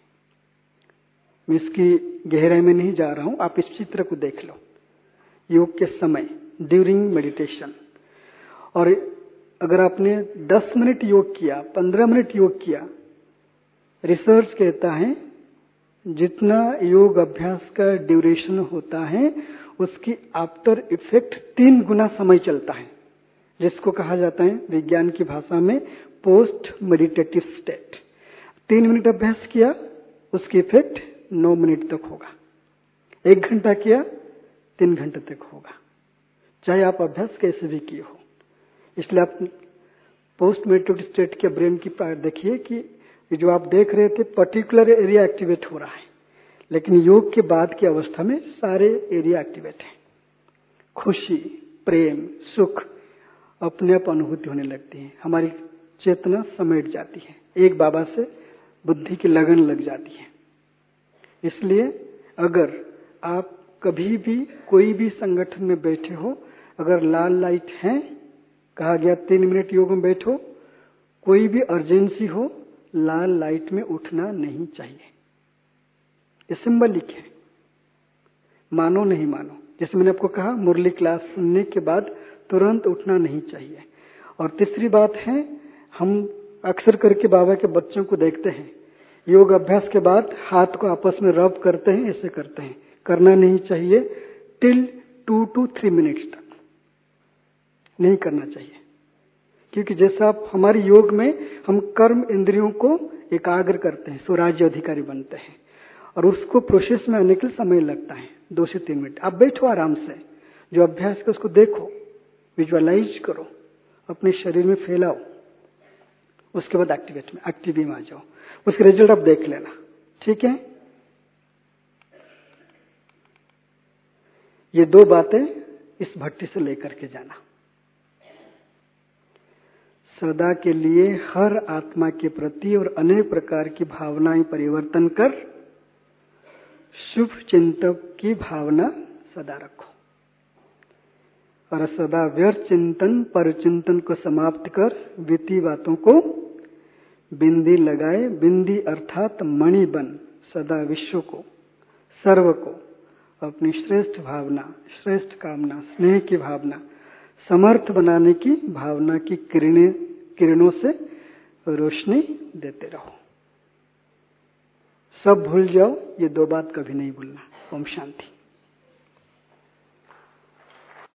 मैं इसकी गहराई में नहीं जा रहा हूं, आप इस चित्र को देख लो। योग के समय ड्यूरिंग मेडिटेशन, और अगर आपने दस मिनट योग किया, पंद्रह मिनट योग किया, रिसर्च कहता है जितना योग अभ्यास का ड्यूरेशन होता है उसकी आफ्टर इफेक्ट तीन गुना समय चलता है, जिसको कहा जाता है विज्ञान की भाषा में पोस्ट मेडिटेटिव स्टेट। तीन मिनट अभ्यास किया, उसकी इफेक्ट नौ मिनट तक होगा। एक घंटा किया, तीन घंटे तक होगा, चाहे आप अभ्यास कैसे भी किए हो। इसलिए आप पोस्ट मेडिटेटिव स्टेट के ब्रेन की देखिए कि जो आप देख रहे थे पर्टिकुलर एरिया एक्टिवेट हो रहा है, लेकिन योग के बाद की अवस्था में सारे एरिया एक्टिवेट है। खुशी, प्रेम, सुख अपने आप अनुभूति होने लगती है। हमारी चेतना समेट जाती है, एक बाबा से बुद्धि की लगन लग जाती है। इसलिए अगर आप कभी भी कोई भी संगठन में बैठे हो, अगर लाल लाइट है, कहा गया तीन मिनट योग में बैठो, कोई भी अर्जेंसी हो, लाल लाइट में उठना नहीं चाहिए। ये सिंबलिक है, मानो नहीं मानो। जैसे मैंने आपको कहा मुरली क्लास सुनने के बाद तुरंत उठना नहीं चाहिए। और तीसरी बात है, हम अक्सर करके बाबा के बच्चों को देखते हैं योग अभ्यास के बाद हाथ को आपस में रब करते हैं, ऐसे करते हैं। करना नहीं चाहिए, till two to three minutes तक नहीं करना चाहिए। क्योंकि जैसा आप हमारी योग में हम कर्म इंद्रियों को एकाग्र करते हैं, स्वराज्य अधिकारी बनते हैं, और उसको प्रोसेस में आने के लिए समय लगता है दो से तीन मिनट। आप बैठो आराम से, जो अभ्यास का उसको देखो, विजुअलाइज करो, अपने शरीर में फैलाओ, उसके बाद एक्टिवेट में एक्टिव में आ जाओ। उसके रिजल्ट आप देख लेना, ठीक है। ये दो बातें इस भट्टी से लेकर के जाना। सदा के लिए हर आत्मा के प्रति और अनेक प्रकार की भावनाएं परिवर्तन कर शुभ चिंतक की भावना सदा रखो, और सदा व्यर्थ चिंतन पर चिंतन को समाप्त कर बीती बातों को बिंदी लगाए। बिंदी अर्थात मणि बन सदा विश्व को, सर्व को अपनी श्रेष्ठ भावना, श्रेष्ठ कामना, स्नेह की भावना, समर्थ बनाने की भावना की किरणें किरणों से रोशनी देते रहो। सब भूल जाओ, ये दो बात कभी नहीं भूलना। ओम शांति।